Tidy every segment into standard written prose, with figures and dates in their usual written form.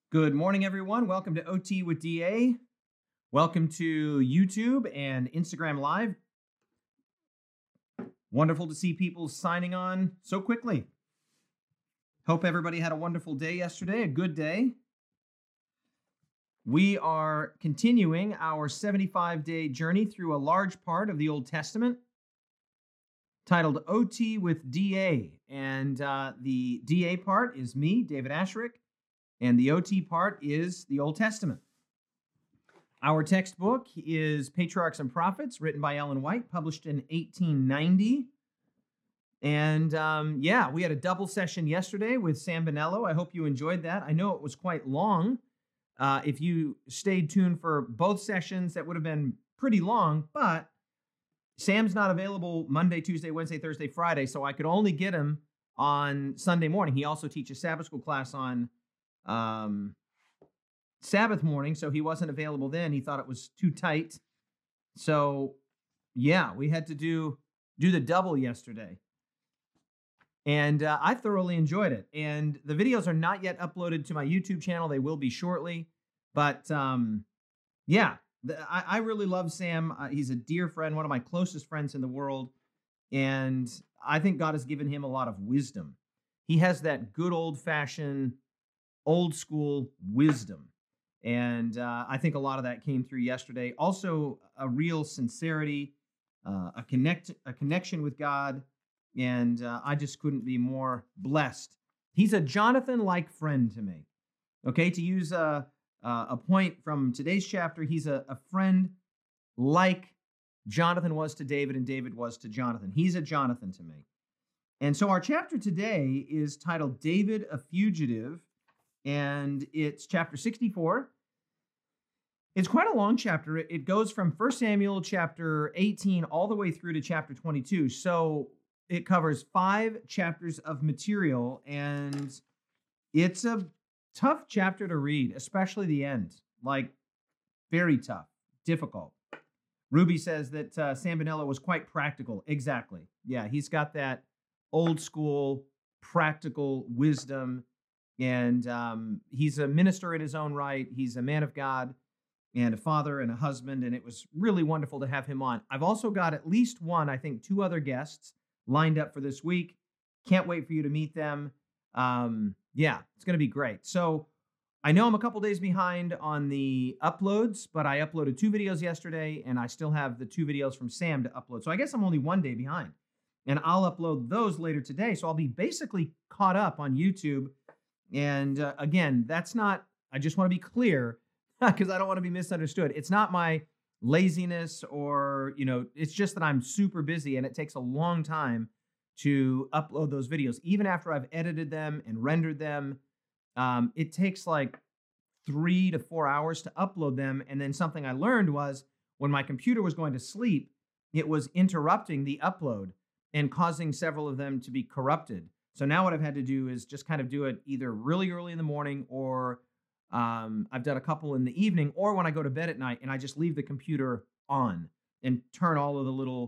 Good morning, everyone. Welcome to OT with DA. Welcome to YouTube and Instagram Live. Wonderful to see people signing on so quickly. Hope everybody had a wonderful day yesterday, a good day. We are continuing our 75-day journey through a large part of the Old Testament titled OT with DA. And the DA part is me, David Asherick, and the OT part is the Old Testament. Our textbook is Patriarchs and Prophets, written by Ellen White, published in 1890. And we had a double session yesterday with Sam Bonello. I hope you enjoyed that. I know it was quite long. If you stayed tuned for both sessions, that would have been pretty long, but Sam's not available Monday, Tuesday, Wednesday, Thursday, Friday, so I could only get him on Sunday morning. He also teaches Sabbath school class on Sabbath morning, so he wasn't available then. He thought it was too tight. So, yeah, we had to do the double yesterday. And I thoroughly enjoyed it. And the videos are not yet uploaded to my YouTube channel. They will be shortly. But, I really love Sam. He's a dear friend, one of my closest friends in the world. And I think God has given him a lot of wisdom. He has that good old-fashioned, old-school wisdom. And I think a lot of that came through yesterday. Also, a real sincerity, a connection with God. And I just couldn't be more blessed. He's a Jonathan-like friend to me. Okay, to use a point from today's chapter, he's a friend like Jonathan was to David and David was to Jonathan. He's a Jonathan to me. And so our chapter today is titled David a Fugitive, and it's chapter 64. It's quite a long chapter. It goes from 1 Samuel chapter 18 all the way through to chapter 22. So it covers 5 chapters of material, and it's a tough chapter to read, especially the end. Like, very tough, difficult. Ruby says that Sam Bonello was quite practical. Exactly. Yeah, he's got that old school practical wisdom, and he's a minister in his own right. He's a man of God and a father and a husband, and it was really wonderful to have him on. I've also got at least one, I think 2 other guests lined up for this week. Can't wait for you to meet them. It's going to be great. So I know I'm a couple days behind on the uploads, but I uploaded 2 videos yesterday, and I still have the 2 videos from Sam to upload. So I guess I'm only 1 day behind, and I'll upload those later today. So I'll be basically caught up on YouTube. And again, I just want to be clear because I don't want to be misunderstood. It's not my laziness or, it's just that I'm super busy and it takes a long time to upload those videos. Even after I've edited them and rendered them, it takes like 3 to 4 hours to upload them. And then something I learned was when my computer was going to sleep, it was interrupting the upload and causing several of them to be corrupted. So now what I've had to do is just kind of do it either really early in the morning or I've done a couple in the evening or when I go to bed at night and I just leave the computer on and turn all of the little,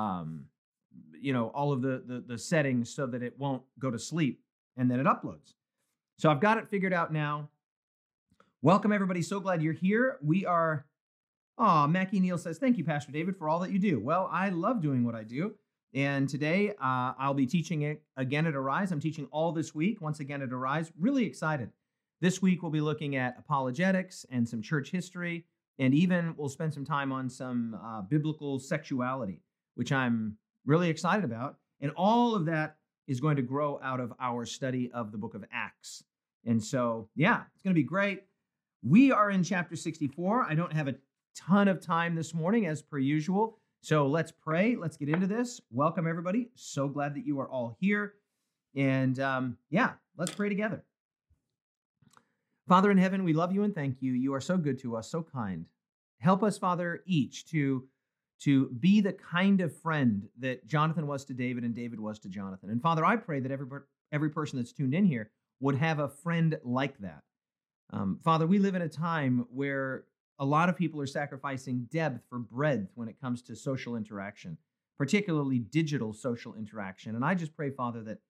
all of the settings so that it won't go to sleep, and then it uploads. So I've got it figured out now. Welcome, everybody. So glad you're here. We are, Mackie Neal says, thank you, Pastor David, for all that you do. Well, I love doing what I do. And today I'll be teaching it again at Arise. I'm teaching all this week, once again at Arise. Really excited. This week we'll be looking at apologetics and some church history, and even we'll spend some time on some biblical sexuality, which I'm really excited about. And all of that is going to grow out of our study of the book of Acts. And so, it's going to be great. We are in chapter 64. I don't have a ton of time this morning, as per usual. So let's pray. Let's get into this. Welcome, everybody. So glad that you are all here. And let's pray together. Father in heaven, we love you and thank you. You are so good to us, so kind. Help us, Father, each to be the kind of friend that Jonathan was to David and David was to Jonathan. And Father, I pray that every person that's tuned in here would have a friend like that. Father, we live in a time where a lot of people are sacrificing depth for breadth when it comes to social interaction, particularly digital social interaction. And I just pray, Father, that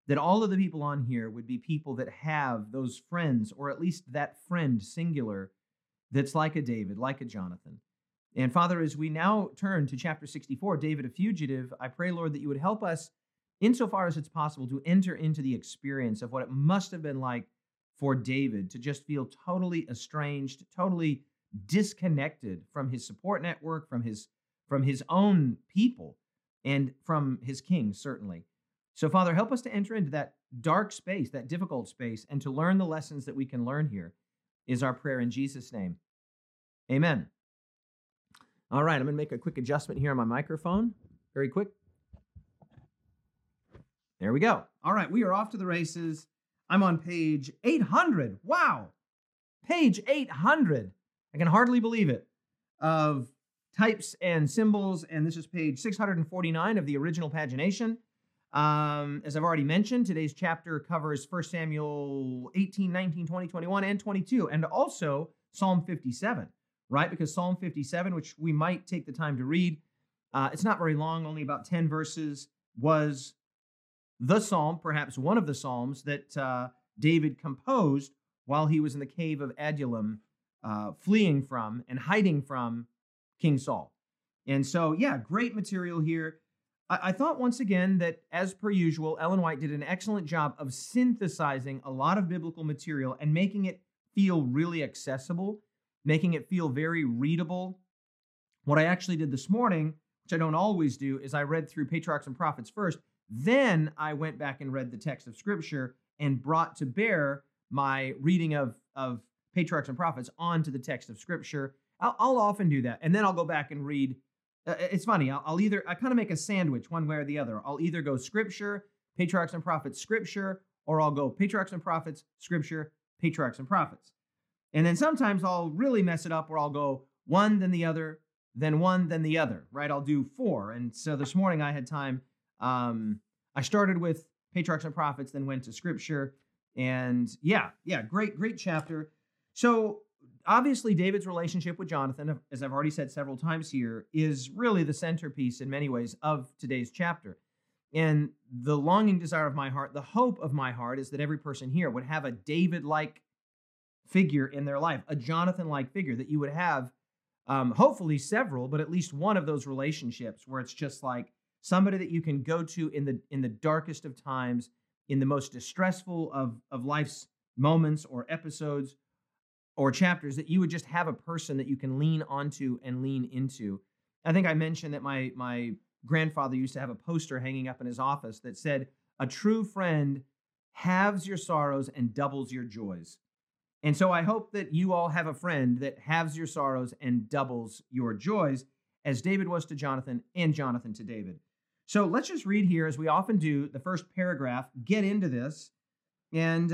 that all of the people on here would be people that have those friends, or at least that friend singular, that's like a David, like a Jonathan. And Father, as we now turn to chapter 64, David a fugitive, I pray, Lord, that you would help us, insofar as it's possible, to enter into the experience of what it must have been like for David to just feel totally estranged, totally disconnected from his support network, from his own people, and from his king, certainly. So, Father, help us to enter into that dark space, that difficult space, and to learn the lessons that we can learn here, is our prayer in Jesus' name. Amen. All right, I'm going to make a quick adjustment here on my microphone. Very quick. There we go. All right, we are off to the races. I'm on page 800. Wow. Page 800. I can hardly believe it. Of types and symbols, and this is page 649 of the original pagination. As I've already mentioned, today's chapter covers 1 Samuel 18, 19, 20, 21, and 22, and also Psalm 57, right? Because Psalm 57, which we might take the time to read, it's not very long, only about 10 verses, was the psalm, perhaps one of the psalms that David composed while he was in the cave of Adullam, fleeing from and hiding from King Saul. And so, yeah, great material here. I thought once again that, as per usual, Ellen White did an excellent job of synthesizing a lot of biblical material and making it feel really accessible, making it feel very readable. What I actually did this morning, which I don't always do, is I read through Patriarchs and Prophets first. Then I went back and read the text of Scripture and brought to bear my reading of Patriarchs and Prophets onto the text of Scripture. I'll often do that. And then I'll go back and read. It's funny. I kind of make a sandwich one way or the other. I'll either go Scripture, Patriarchs and Prophets, Scripture, or I'll go Patriarchs and Prophets, Scripture, Patriarchs and Prophets. And then sometimes I'll really mess it up where I'll go one, then the other, then one, then the other, right? I'll do 4. And so this morning I had time. I started with Patriarchs and Prophets, then went to Scripture. And yeah, great chapter. So obviously, David's relationship with Jonathan, as I've already said several times here, is really the centerpiece in many ways of today's chapter. And the longing desire of my heart, the hope of my heart, is that every person here would have a David-like figure in their life, a Jonathan-like figure, that you would have hopefully several, but at least one of those relationships where it's just like somebody that you can go to in the darkest of times, in the most distressful of life's moments or episodes or chapters, that you would just have a person that you can lean onto and lean into. I think I mentioned that my grandfather used to have a poster hanging up in his office that said, "A true friend halves your sorrows and doubles your joys." And so I hope that you all have a friend that halves your sorrows and doubles your joys, as David was to Jonathan and Jonathan to David. So let's just read here, as we often do, the first paragraph, get into this. And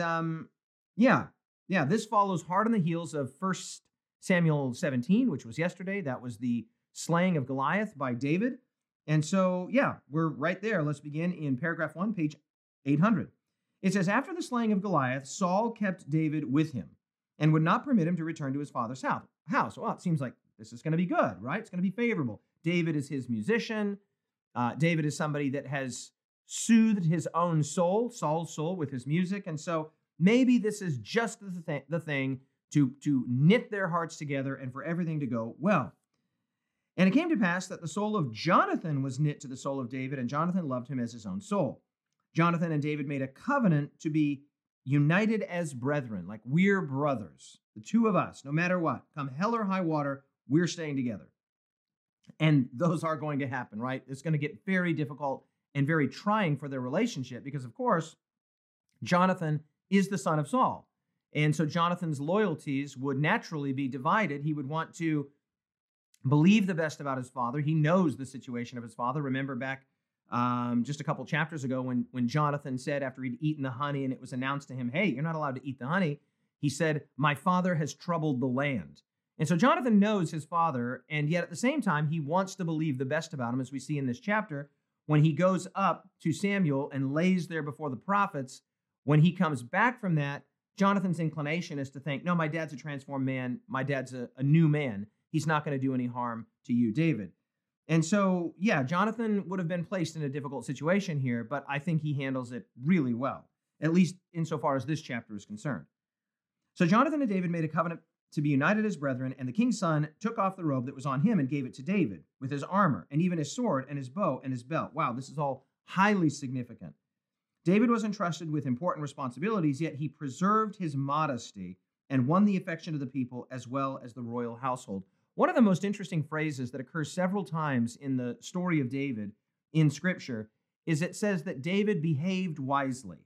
this follows hard on the heels of 1 Samuel 17, which was yesterday. That was the slaying of Goliath by David. And so, we're right there. Let's begin in paragraph 1, page 800. It says, after the slaying of Goliath, Saul kept David with him and would not permit him to return to his father's house. Well, it seems like this is going to be good, right? It's going to be favorable. David is his musician. David is somebody that has soothed his own soul, Saul's soul, with his music. And so maybe this is just the thing to knit their hearts together and for everything to go well. And it came to pass that the soul of Jonathan was knit to the soul of David, and Jonathan loved him as his own soul. Jonathan and David made a covenant to be united as brethren, like we're brothers, the two of us, no matter what. Come hell or high water, we're staying together. And those are going to happen, right? It's going to get very difficult and very trying for their relationship because, of course, Jonathan is the son of Saul. And so Jonathan's loyalties would naturally be divided. He would want to believe the best about his father. He knows the situation of his father. Remember back just a couple chapters ago when Jonathan said, after he'd eaten the honey and it was announced to him, hey, you're not allowed to eat the honey, he said, my father has troubled the land. And so Jonathan knows his father, and yet at the same time, he wants to believe the best about him, as we see in this chapter, when he goes up to Samuel and lays there before the prophets. When he comes back from that, Jonathan's inclination is to think, no, my dad's a transformed man. My dad's a new man. He's not going to do any harm to you, David. And so, yeah, Jonathan would have been placed in a difficult situation here, but I think he handles it really well, at least insofar as this chapter is concerned. So Jonathan and David made a covenant to be united as brethren, and the king's son took off the robe that was on him and gave it to David with his armor, and even his sword and his bow and his belt. Wow, this is all highly significant. David was entrusted with important responsibilities, yet he preserved his modesty and won the affection of the people as well as the royal household. One of the most interesting phrases that occurs several times in the story of David in Scripture is it says that David behaved wisely.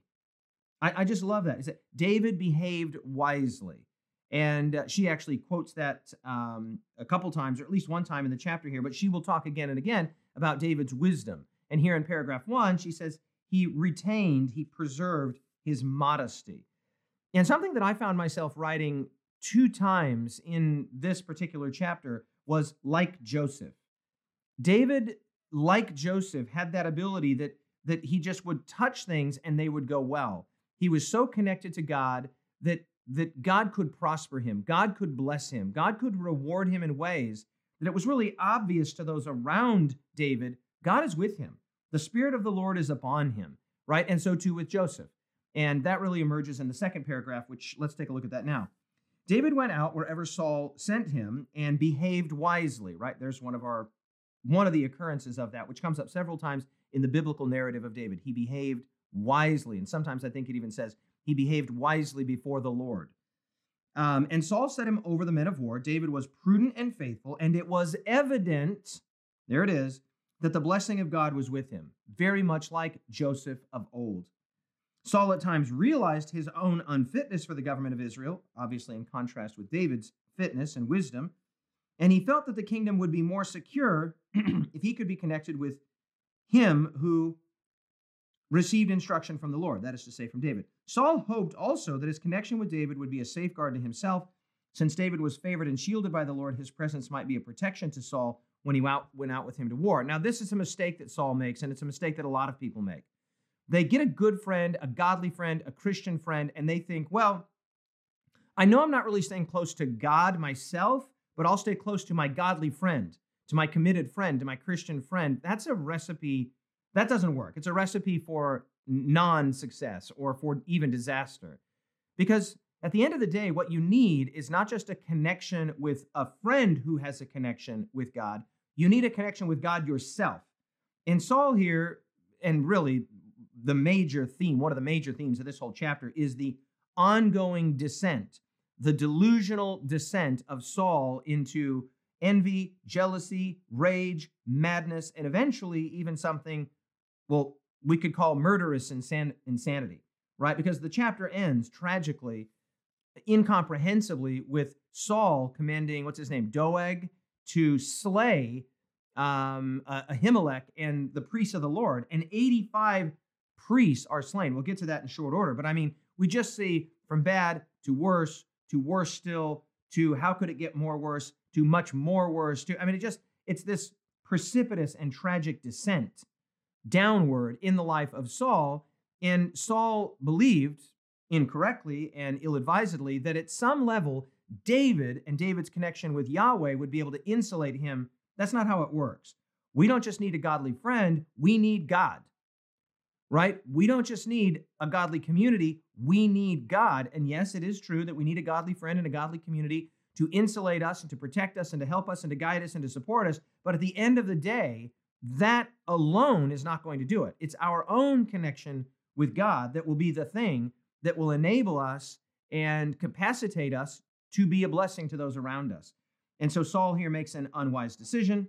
I just love that. Is that David behaved wisely. And she actually quotes that a couple times, or at least one time in the chapter here, but she will talk again and again about David's wisdom. And here in paragraph 1, she says, he preserved his modesty. And something that I found myself writing 2 times in this particular chapter was like Joseph. David, like Joseph, had that ability that he just would touch things and they would go well. He was so connected to God that God could prosper him, God could bless him, God could reward him in ways that it was really obvious to those around David, God is with him. The Spirit of the Lord is upon him, right? And so too with Joseph. And that really emerges in the second paragraph, which let's take a look at that now. David went out wherever Saul sent him and behaved wisely, right? There's one of the occurrences of that, which comes up several times in the biblical narrative of David. He behaved wisely. And sometimes I think it even says he behaved wisely before the Lord. And Saul set him over the men of war. David was prudent and faithful, and it was evident, there it is, that the blessing of God was with him, very much like Joseph of old. Saul at times realized his own unfitness for the government of Israel, obviously in contrast with David's fitness and wisdom, and he felt that the kingdom would be more secure if he could be connected with him who received instruction from the Lord, that is to say, from David. Saul hoped also that his connection with David would be a safeguard to himself. Since David was favored and shielded by the Lord, his presence might be a protection to Saul when he went out with him to war. Now, this is a mistake that Saul makes, and it's a mistake that a lot of people make. They get a good friend, a godly friend, a Christian friend, and they think, well, I know I'm not really staying close to God myself, but I'll stay close to my godly friend, to my committed friend, to my Christian friend. That's a recipe that doesn't work. It's a recipe for non-success or for even disaster. Because at the end of the day, what you need is not just a connection with a friend who has a connection with God. You need a connection with God yourself. And Saul here, and really one of the major themes of this whole chapter is the ongoing descent, the delusional descent of Saul into envy, jealousy, rage, madness, and eventually even something, well, we could call murderous insanity, right? Because the chapter ends tragically, incomprehensibly, with Saul commanding, what's his name, Doeg, to slay Ahimelech and the priests of the Lord, and 85 priests are slain. We'll get to that in short order, but I mean, we just see from bad to worse still, to how could it get more worse, to much more worse, it's this precipitous and tragic descent downward in the life of Saul. And Saul believed, incorrectly and ill-advisedly, that at some level, David and David's connection with Yahweh would be able to insulate him. That's not how it works. We don't just need a godly friend, we need God, right? We don't just need a godly community, we need God. And yes, it is true that we need a godly friend and a godly community to insulate us and to protect us and to help us and to guide us and to support us. But at the end of the day, that alone is not going to do it. It's our own connection with God that will be the thing that will enable us and capacitate us to be a blessing to those around us. And so Saul here makes an unwise decision.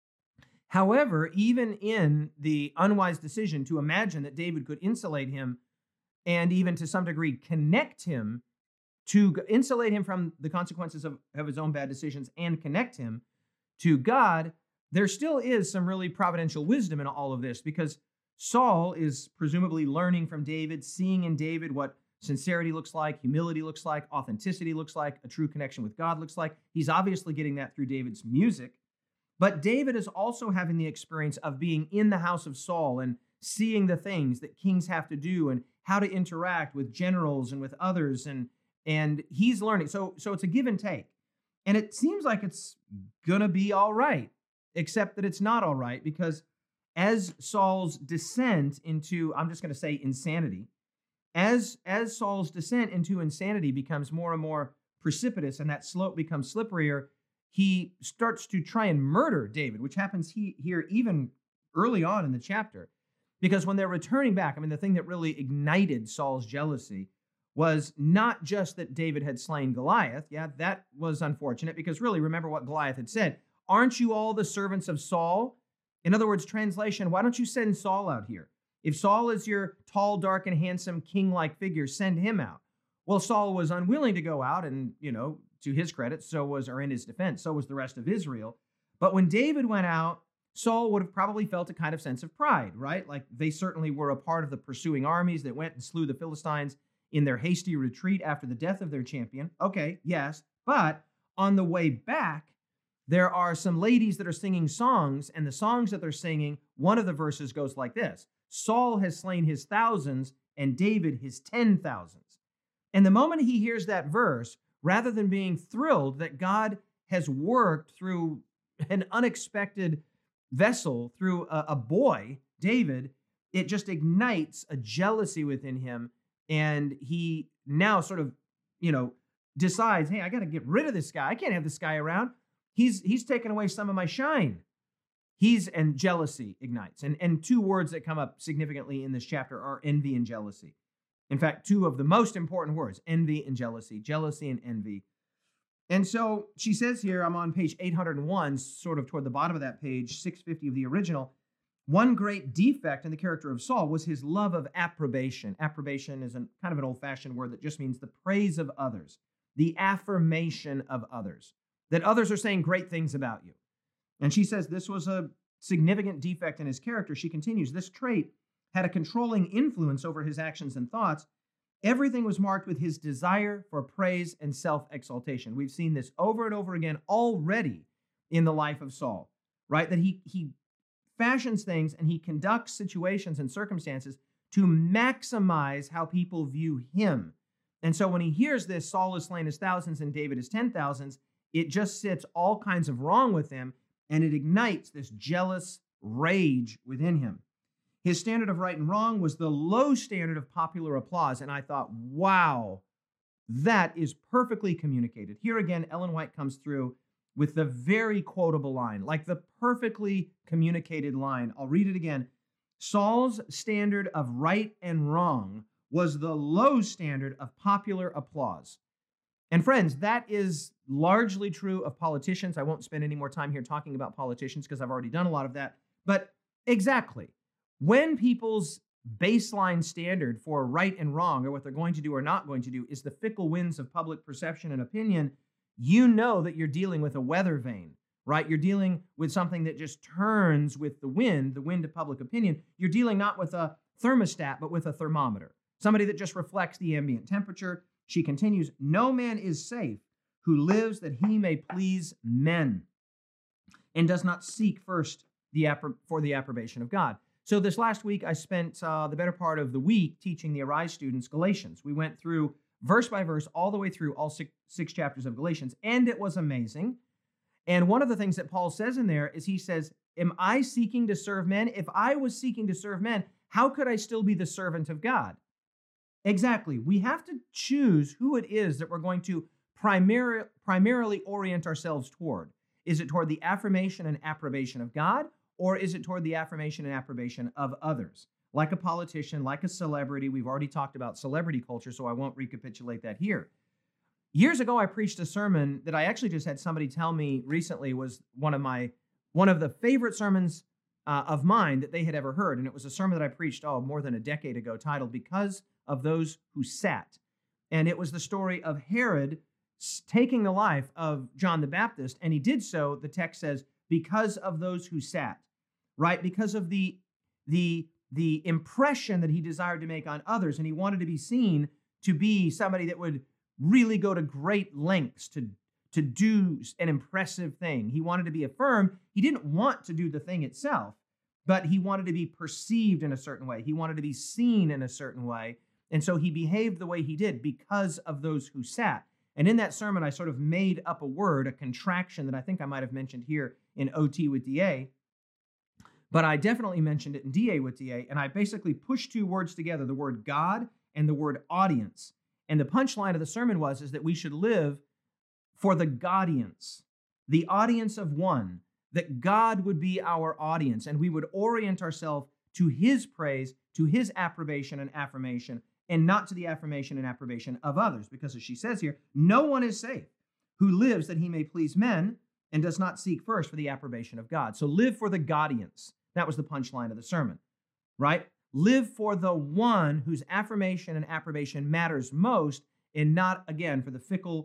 However, even in the unwise decision to imagine that David could insulate him and even to some degree connect him, to insulate him from the consequences of his own bad decisions and connect him to God, there still is some really providential wisdom in all of this, because Saul is presumably learning from David, seeing in David what sincerity looks like, humility looks like, authenticity looks like, a true connection with God looks like. He's obviously getting that through David's music. But David is also having the experience of being in the house of Saul and seeing the things that kings have to do and how to interact with generals and with others. And he's learning. So it's a give and take. And it seems like it's going to be all right. except that it's not all right, because as Saul's descent into, I'm just going to say insanity, as Saul's descent into insanity becomes more and more precipitous and that slope becomes slipperier, he starts to try and murder David, which happens here even early on in the chapter. Because when they're returning back, I mean, the thing that really ignited Saul's jealousy was not just that David had slain Goliath. Yeah, that was unfortunate, because really, remember what Goliath had said. Aren't you all the servants of Saul? In other words, translation, why don't you send Saul out here? If Saul is your tall, dark, and handsome king-like figure, send him out. Well, Saul was unwilling to go out, and, to his credit, or in his defense, so was the rest of Israel. But when David went out, Saul would have probably felt a kind of sense of pride, right? Like they certainly were a part of the pursuing armies that went and slew the Philistines in their hasty retreat after the death of their champion. Okay, yes. But on the way back, there are some ladies that are singing songs, and the songs that they're singing, one of the verses goes like this: Saul has slain his thousands, and David his 10,000s. And the moment he hears that verse, rather than being thrilled that God has worked through an unexpected vessel, through a boy, David, it just ignites a jealousy within him. And he now sort of, decides, hey, I got to get rid of this guy. I can't have this guy around. He's taken away some of my shine. And jealousy ignites. And two words that come up significantly in this chapter are envy and jealousy. In fact, two of the most important words, envy and jealousy and envy. And so she says here, I'm on page 801, sort of toward the bottom of that page, 650 of the original. One great defect in the character of Saul was his love of approbation. Approbation is kind of an old-fashioned word that just means the praise of others, the affirmation of others, that others are saying great things about you. And she says this was a significant defect in his character. She continues, this trait had a controlling influence over his actions and thoughts. Everything was marked with his desire for praise and self-exaltation. We've seen this over and over again already in the life of Saul, right? That he fashions things and he conducts situations and circumstances to maximize how people view him. And so when he hears this, Saul has slain his thousands and David his 10,000s, it just sits all kinds of wrong with him, and it ignites this jealous rage within him. His standard of right and wrong was the low standard of popular applause. And I thought, wow, that is perfectly communicated. Here again, Ellen White comes through with the very quotable line, like the perfectly communicated line. I'll read it again. Saul's standard of right and wrong was the low standard of popular applause. And friends, that is largely true of politicians. I won't spend any more time here talking about politicians because I've already done a lot of that. But exactly, when people's baseline standard for right and wrong, or what they're going to do or not going to do, is the fickle winds of public perception and opinion, you know that you're dealing with a weather vane, right? You're dealing with something that just turns with the wind of public opinion. You're dealing not with a thermostat, but with a thermometer, somebody that just reflects the ambient temperature. She continues, no man is safe who lives that he may please men and does not seek first for the approbation of God. So this last week, I spent the better part of the week teaching the Arise students Galatians. We went through verse by verse, all the way through all six chapters of Galatians, and it was amazing. And one of the things that Paul says in there is he says, am I seeking to serve men? If I was seeking to serve men, how could I still be the servant of God? Exactly. We have to choose who it is that we're going to primarily orient ourselves toward. Is it toward the affirmation and approbation of God, or is it toward the affirmation and approbation of others? Like a politician, like a celebrity. We've already talked about celebrity culture, so I won't recapitulate that here. Years ago, I preached a sermon that I actually just had somebody tell me recently was one of the favorite sermons of mine that they had ever heard. And it was a sermon that I preached, more than a decade ago, titled Because of Those Who Sat. And it was the story of Herod taking the life of John the Baptist. And he did so, the text says, because of those who sat, right? Because of the impression that he desired to make on others. And he wanted to be seen to be somebody that would really go to great lengths to do an impressive thing. He wanted to be affirmed. He didn't want to do the thing itself, but he wanted to be perceived in a certain way. He wanted to be seen in a certain way. And so he behaved the way he did because of those who sat. And in that sermon, I sort of made up a word, a contraction that I think I might have mentioned here in OT with DA, but I definitely mentioned it in DA with DA, and I basically pushed two words together, the word God and the word audience. And the punchline of the sermon is that we should live for the Godience, the audience of one, that God would be our audience, and we would orient ourselves to his praise, to his approbation and affirmation, and not to the affirmation and approbation of others. Because as she says here, no one is safe who lives that he may please men and does not seek first for the approbation of God. So live for the Godience. That was the punchline of the sermon, right? Live for the one whose affirmation and approbation matters most, and not, again, for the fickle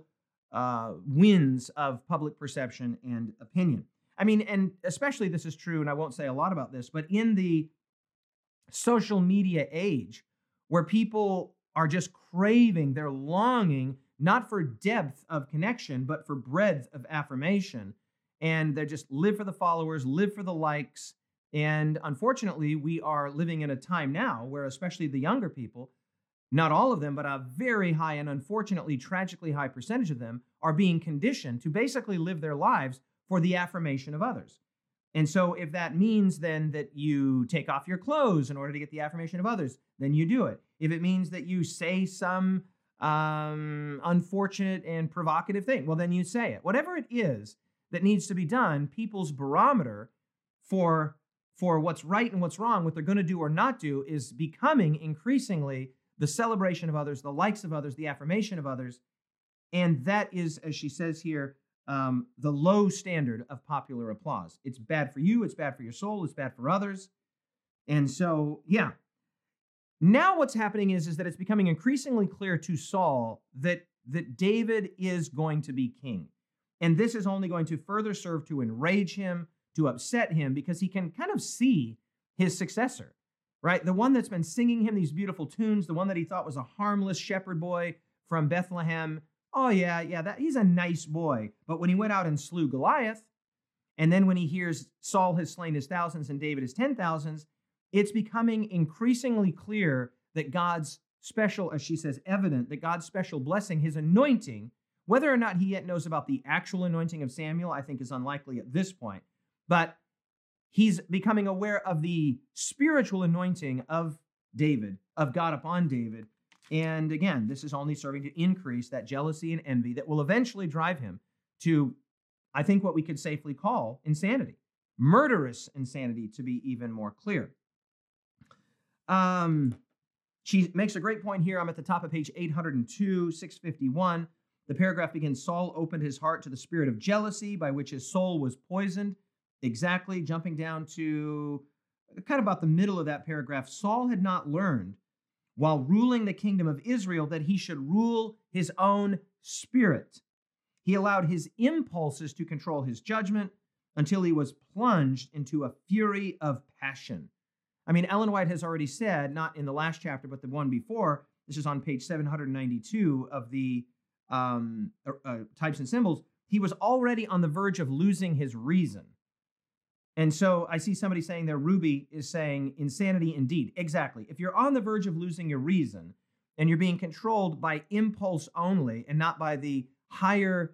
winds of public perception and opinion. I mean, and especially this is true, and I won't say a lot about this, but in the social media age, where people are just craving, they're longing, not for depth of connection, but for breadth of affirmation. And they just live for the followers, live for the likes. And unfortunately, we are living in a time now where, especially the younger people, not all of them, but a very high and unfortunately tragically high percentage of them are being conditioned to basically live their lives for the affirmation of others. And so if that means then that you take off your clothes in order to get the affirmation of others, then you do it. If it means that you say some unfortunate and provocative thing, well, then you say it. Whatever it is that needs to be done, people's barometer for what's right and what's wrong, what they're going to do or not do, is becoming increasingly the celebration of others, the likes of others, the affirmation of others. And that is, as she says here, the low standard of popular applause. It's bad for you. It's bad for your soul. It's bad for others. And so, yeah. Now what's happening is that it's becoming increasingly clear to Saul that David is going to be king. And this is only going to further serve to enrage him, to upset him, because he can kind of see his successor, right? The one that's been singing him these beautiful tunes, the one that he thought was a harmless shepherd boy from Bethlehem. Oh, yeah, he's a nice boy. But when he went out and slew Goliath, and then when he hears Saul has slain his thousands and David his 10,000s, it's becoming increasingly clear that God's special, as she says, evident, that God's special blessing, his anointing, whether or not he yet knows about the actual anointing of Samuel, I think is unlikely at this point. But he's becoming aware of the spiritual anointing of David, of God upon David. And again, this is only serving to increase that jealousy and envy that will eventually drive him to, I think, what we could safely call insanity. Murderous insanity, to be even more clear. She makes a great point here. I'm at the top of page 802, 651. The paragraph begins, Saul opened his heart to the spirit of jealousy by which his soul was poisoned. Exactly, jumping down to kind of about the middle of that paragraph. Saul had not learned, while ruling the kingdom of Israel, that he should rule his own spirit. He allowed his impulses to control his judgment until he was plunged into a fury of passion. I mean, Ellen White has already said, not in the last chapter, but the one before, this is on page 792 of the Types and Symbols, he was already on the verge of losing his reason. And so I see somebody saying there, Ruby is saying insanity indeed. Exactly. If you're on the verge of losing your reason and you're being controlled by impulse only and not by the higher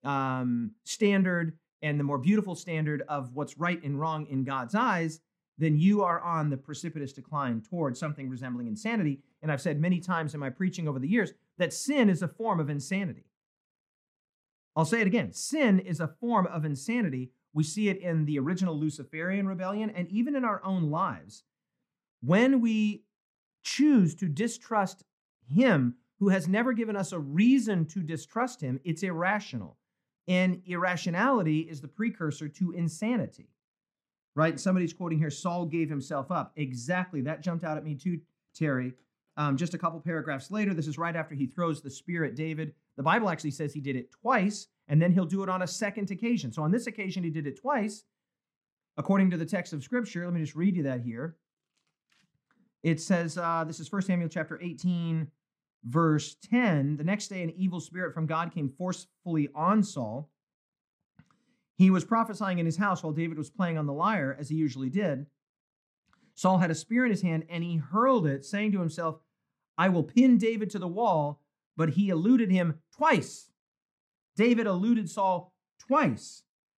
standard and the more beautiful standard of what's right and wrong in God's eyes, then you are on the precipitous decline towards something resembling insanity. And I've said many times in my preaching over the years that sin is a form of insanity. I'll say it again. Sin is a form of insanity. We see it in the original Luciferian rebellion and even in our own lives. When we choose to distrust him who has never given us a reason to distrust him, it's irrational. And irrationality is the precursor to insanity, right? Somebody's quoting here, Saul gave himself up. Exactly. That jumped out at me too, Terry. Just a couple paragraphs later, this is right after he throws the spear at David. The Bible actually says he did it twice, and then he'll do it on a second occasion. So on this occasion, he did it twice, according to the text of Scripture. Let me just read you that here. It says, this is 1 Samuel chapter 18, verse 10. The next day, an evil spirit from God came forcefully on Saul. He was prophesying in his house while David was playing on the lyre, as he usually did. Saul had a spear in his hand, and he hurled it, saying to himself, I will pin David to the wall, but he eluded him twice. David eluded Saul twice.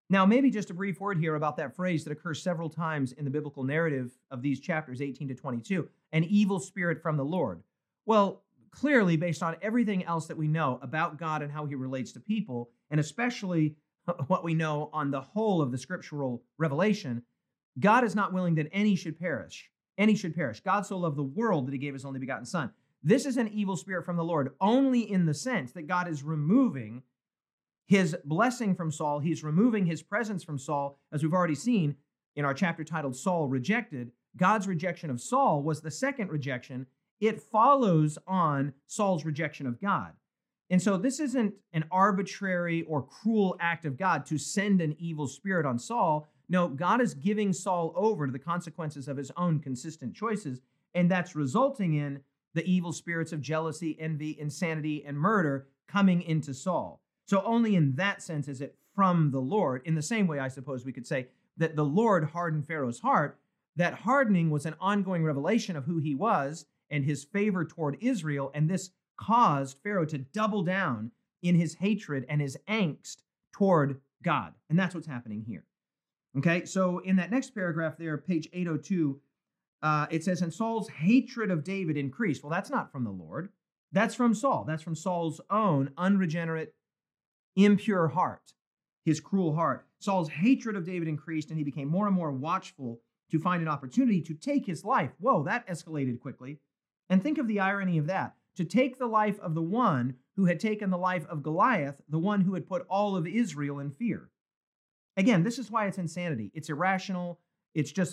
Now, maybe just a brief word here about that phrase that occurs several times in the biblical narrative of these chapters 18 to 22, an evil spirit from the Lord. Well, clearly, based on everything else that we know about God and how he relates to people, and especially what we know on the whole of the scriptural revelation, God is not willing that any should perish. Any should perish. God so loved the world that he gave his only begotten Son. This is an evil spirit from the Lord, only in the sense that God is removing his blessing from Saul. He's removing his presence from Saul, as we've already seen in our chapter titled Saul Rejected. God's rejection of Saul was the second rejection. It follows on Saul's rejection of God. And so this isn't an arbitrary or cruel act of God to send an evil spirit on Saul. No, God is giving Saul over to the consequences of his own consistent choices, and that's resulting in the evil spirits of jealousy, envy, insanity, and murder coming into Saul. So only in that sense is it from the Lord. In the same way, I suppose we could say that the Lord hardened Pharaoh's heart. That hardening was an ongoing revelation of who he was and his favor toward Israel, and this caused Pharaoh to double down in his hatred and his angst toward God. And that's what's happening here. Okay, so in that next paragraph there, page 802, it says, and Saul's hatred of David increased. Well, that's not from the Lord. That's from Saul. That's from Saul's own unregenerate, impure heart, his cruel heart. Saul's hatred of David increased, and he became more and more watchful to find an opportunity to take his life. Whoa, that escalated quickly. And think of the irony of that. To take the life of the one who had taken the life of Goliath, the one who had put all of Israel in fear. Again, this is why it's insanity. It's irrational. It's just,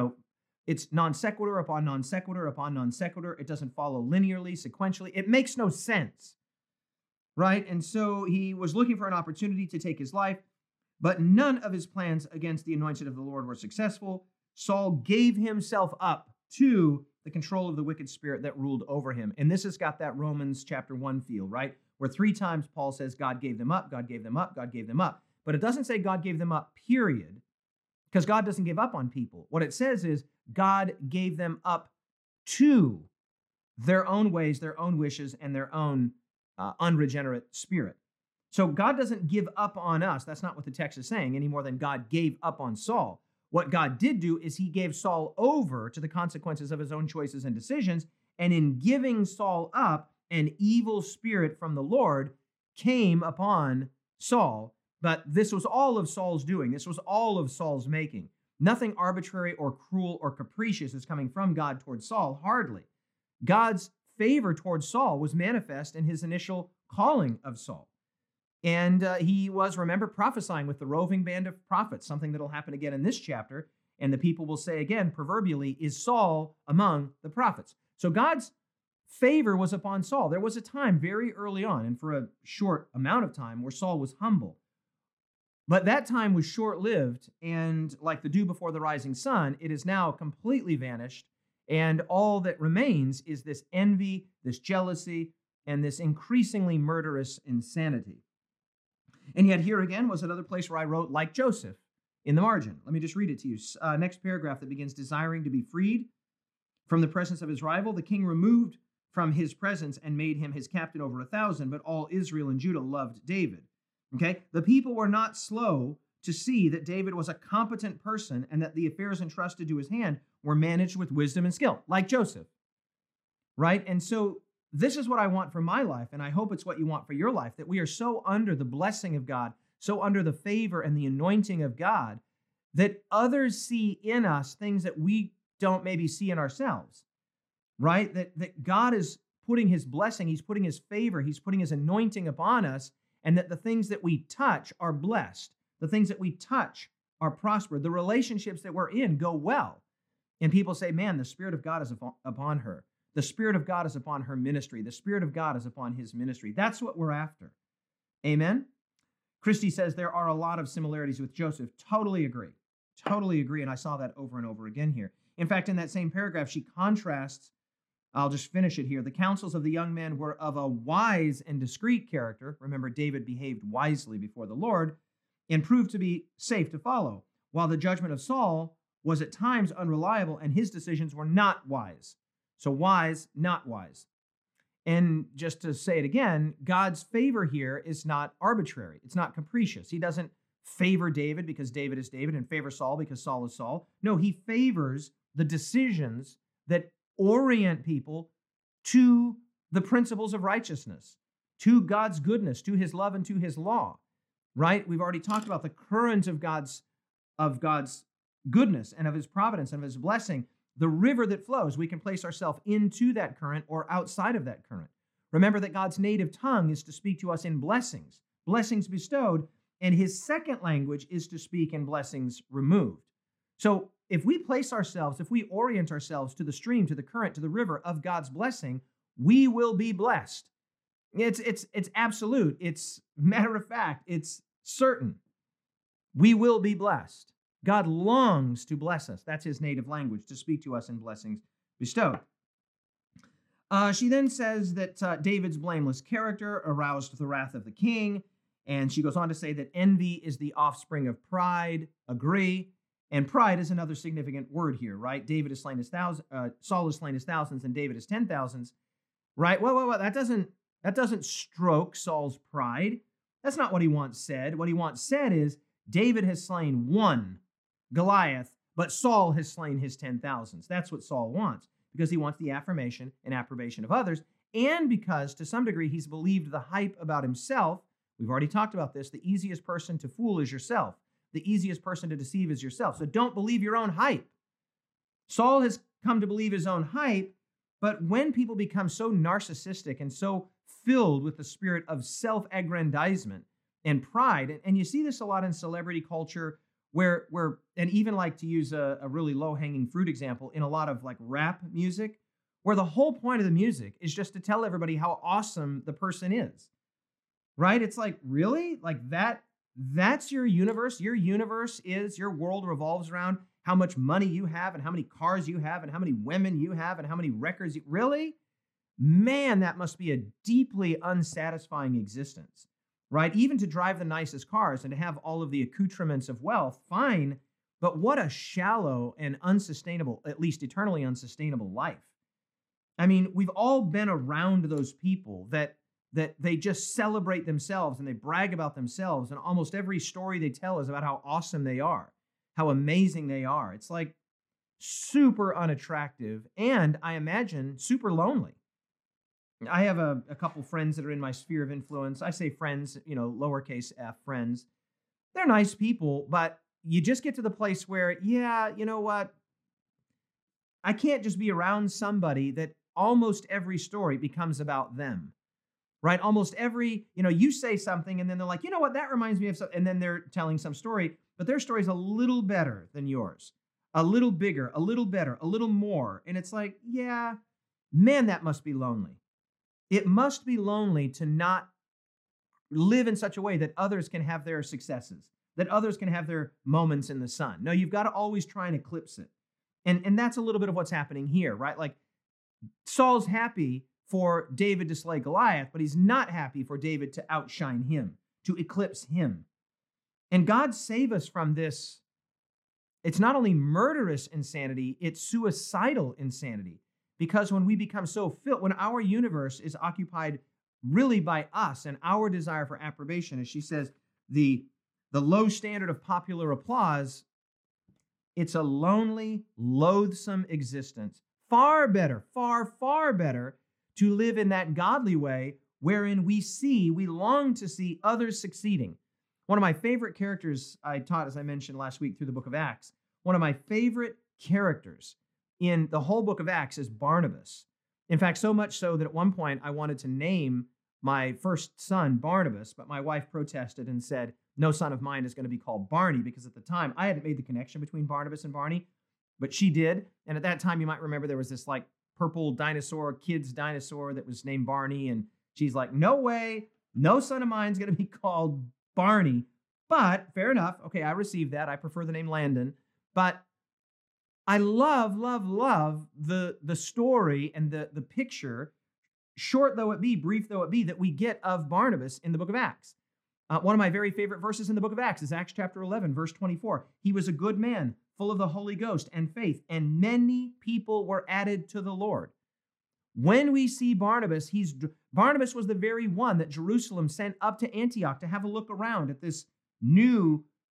it's non sequitur upon non sequitur upon non sequitur. It doesn't follow linearly, sequentially. It makes no sense, right? And so he was looking for an opportunity to take his life, but none of his plans against the anointed of the Lord were successful. Saul gave himself up to the control of the wicked spirit that ruled over him. And this has got that Romans chapter 1 feel, right? Where 3 times Paul says God gave them up, God gave them up, God gave them up. But it doesn't say God gave them up, period, because God doesn't give up on people. What it says is God gave them up to their own ways, their own wishes, and their own unregenerate spirit. So God doesn't give up on us. That's not what the text is saying, any more than God gave up on Saul. What God did do is he gave Saul over to the consequences of his own choices and decisions. And in giving Saul up, an evil spirit from the Lord came upon Saul. But this was all of Saul's doing. This was all of Saul's making. Nothing arbitrary or cruel or capricious is coming from God towards Saul, hardly. God's favor towards Saul was manifest in his initial calling of Saul. And he was, remember, prophesying with the roving band of prophets, something that'll happen again in this chapter. And the people will say again, proverbially, is Saul among the prophets? So God's favor was upon Saul. There was a time very early on, and for a short amount of time, where Saul was humble. But that time was short-lived, and like the dew before the rising sun, it is now completely vanished, and all that remains is this envy, this jealousy, and this increasingly murderous insanity. And yet here again was another place where I wrote, like Joseph, in the margin. Let me just read it to you. Next paragraph that begins, desiring to be freed from the presence of his rival, the king removed from his presence and made him his captain over 1,000, but all Israel and Judah loved David. Okay, the people were not slow to see that David was a competent person and that the affairs entrusted to his hand were managed with wisdom and skill, like Joseph, right? And so this is what I want for my life, and I hope it's what you want for your life, that we are so under the blessing of God, so under the favor and the anointing of God, that others see in us things that we don't maybe see in ourselves, right? That God is putting his blessing, he's putting his favor, he's putting his anointing upon us, and that the things that we touch are blessed. The things that we touch are prospered. The relationships that we're in go well. And people say, man, the Spirit of God is upon her. The Spirit of God is upon her ministry. The Spirit of God is upon his ministry. That's what we're after. Amen? Christy says there are a lot of similarities with Joseph. Totally agree. Totally agree. And I saw that over and over again here. In fact, in that same paragraph, she contrasts, I'll just finish it here. The counsels of the young man were of a wise and discreet character. Remember, David behaved wisely before the Lord and proved to be safe to follow, while the judgment of Saul was at times unreliable and his decisions were not wise. So wise, not wise. And just to say it again, God's favor here is not arbitrary. It's not capricious. He doesn't favor David because David is David and favor Saul because Saul is Saul. No, he favors the decisions that orient people to the principles of righteousness, to God's goodness, to his love, and to his law, right? We've already talked about the current of God's goodness and of his providence and of his blessing. The river that flows, we can place ourselves into that current or outside of that current. Remember that God's native tongue is to speak to us in blessings, blessings bestowed, and his second language is to speak in blessings removed. So if we place ourselves, if we orient ourselves to the stream, to the current, to the river of God's blessing, we will be blessed. It's absolute. It's matter of fact. It's certain. We will be blessed. God longs to bless us. That's his native language, to speak to us in blessings bestowed. She then says that David's blameless character aroused the wrath of the king. And she goes on to say that envy is the offspring of pride. Agree. And pride is another significant word here, right? David has slain his Saul has slain his thousands, and David his 10,000s, right? Well, that doesn't stroke Saul's pride. That's not what he once said. What he once said is David has slain one, Goliath, but Saul has slain his 10,000s. That's what Saul wants, because he wants the affirmation and approbation of others, and because to some degree he's believed the hype about himself. We've already talked about this. The easiest person to fool is yourself. The easiest person to deceive is yourself. So don't believe your own hype. Saul has come to believe his own hype, but when people become so narcissistic and so filled with the spirit of self-aggrandizement and pride, and you see this a lot in celebrity culture, where and even like to use a really low-hanging fruit example, in a lot of like rap music, where the whole point of the music is just to tell everybody how awesome the person is. Right? It's like, really? Like that's your universe? Your universe is, your world revolves around how much money you have and how many cars you have and how many women you have and how many records you, really? Man, that must be a deeply unsatisfying existence, right? Even to drive the nicest cars and to have all of the accoutrements of wealth, fine, but what a shallow and unsustainable, at least eternally unsustainable life. I mean, we've all been around those people that they just celebrate themselves and they brag about themselves, and almost every story they tell is about how awesome they are, how amazing they are. It's like super unattractive, and I imagine super lonely. I have a couple friends that are in my sphere of influence. I say friends, lowercase f friends. They're nice people, but you just get to the place where, yeah, you know what? I can't just be around somebody that almost every story becomes about them. Right? Almost every, you say something and then they're like, you know what, that reminds me of something. And then they're telling some story, but their story's a little better than yours, a little bigger, a little better, a little more. And it's like, yeah, man, that must be lonely. It must be lonely to not live in such a way that others can have their successes, that others can have their moments in the sun. No, you've got to always try and eclipse it. And that's a little bit of what's happening here, right? Like Saul's happy for David to slay Goliath, but he's not happy for David to outshine him, to eclipse him. And God save us from this. It's not only murderous insanity, it's suicidal insanity. Because when we become so filled, when our universe is occupied really by us and our desire for approbation, as she says, the low standard of popular applause, it's a lonely, loathsome existence. Far better, far, far better to live in that godly way wherein we long to see others succeeding. One of my favorite characters I taught, as I mentioned last week, through the book of Acts, one of my favorite characters in the whole book of Acts is Barnabas. In fact, so much so that at one point I wanted to name my first son Barnabas, but my wife protested and said, no son of mine is going to be called Barney, because at the time I hadn't made the connection between Barnabas and Barney, but she did. And at that time, you might remember there was this like purple dinosaur, kid's dinosaur that was named Barney. And she's like, no way, no son of mine is going to be called Barney. But fair enough. Okay, I received that. I prefer the name Landon. But I love the story and the picture, short though it be, brief though it be, that we get of Barnabas in the book of Acts. One of my very favorite verses in the book of Acts is Acts chapter 11, verse 24. He was a good man, full of the Holy Ghost and faith, and many people were added to the Lord. When we see Barnabas, Barnabas was the very one that Jerusalem sent up to Antioch to have a look around at this new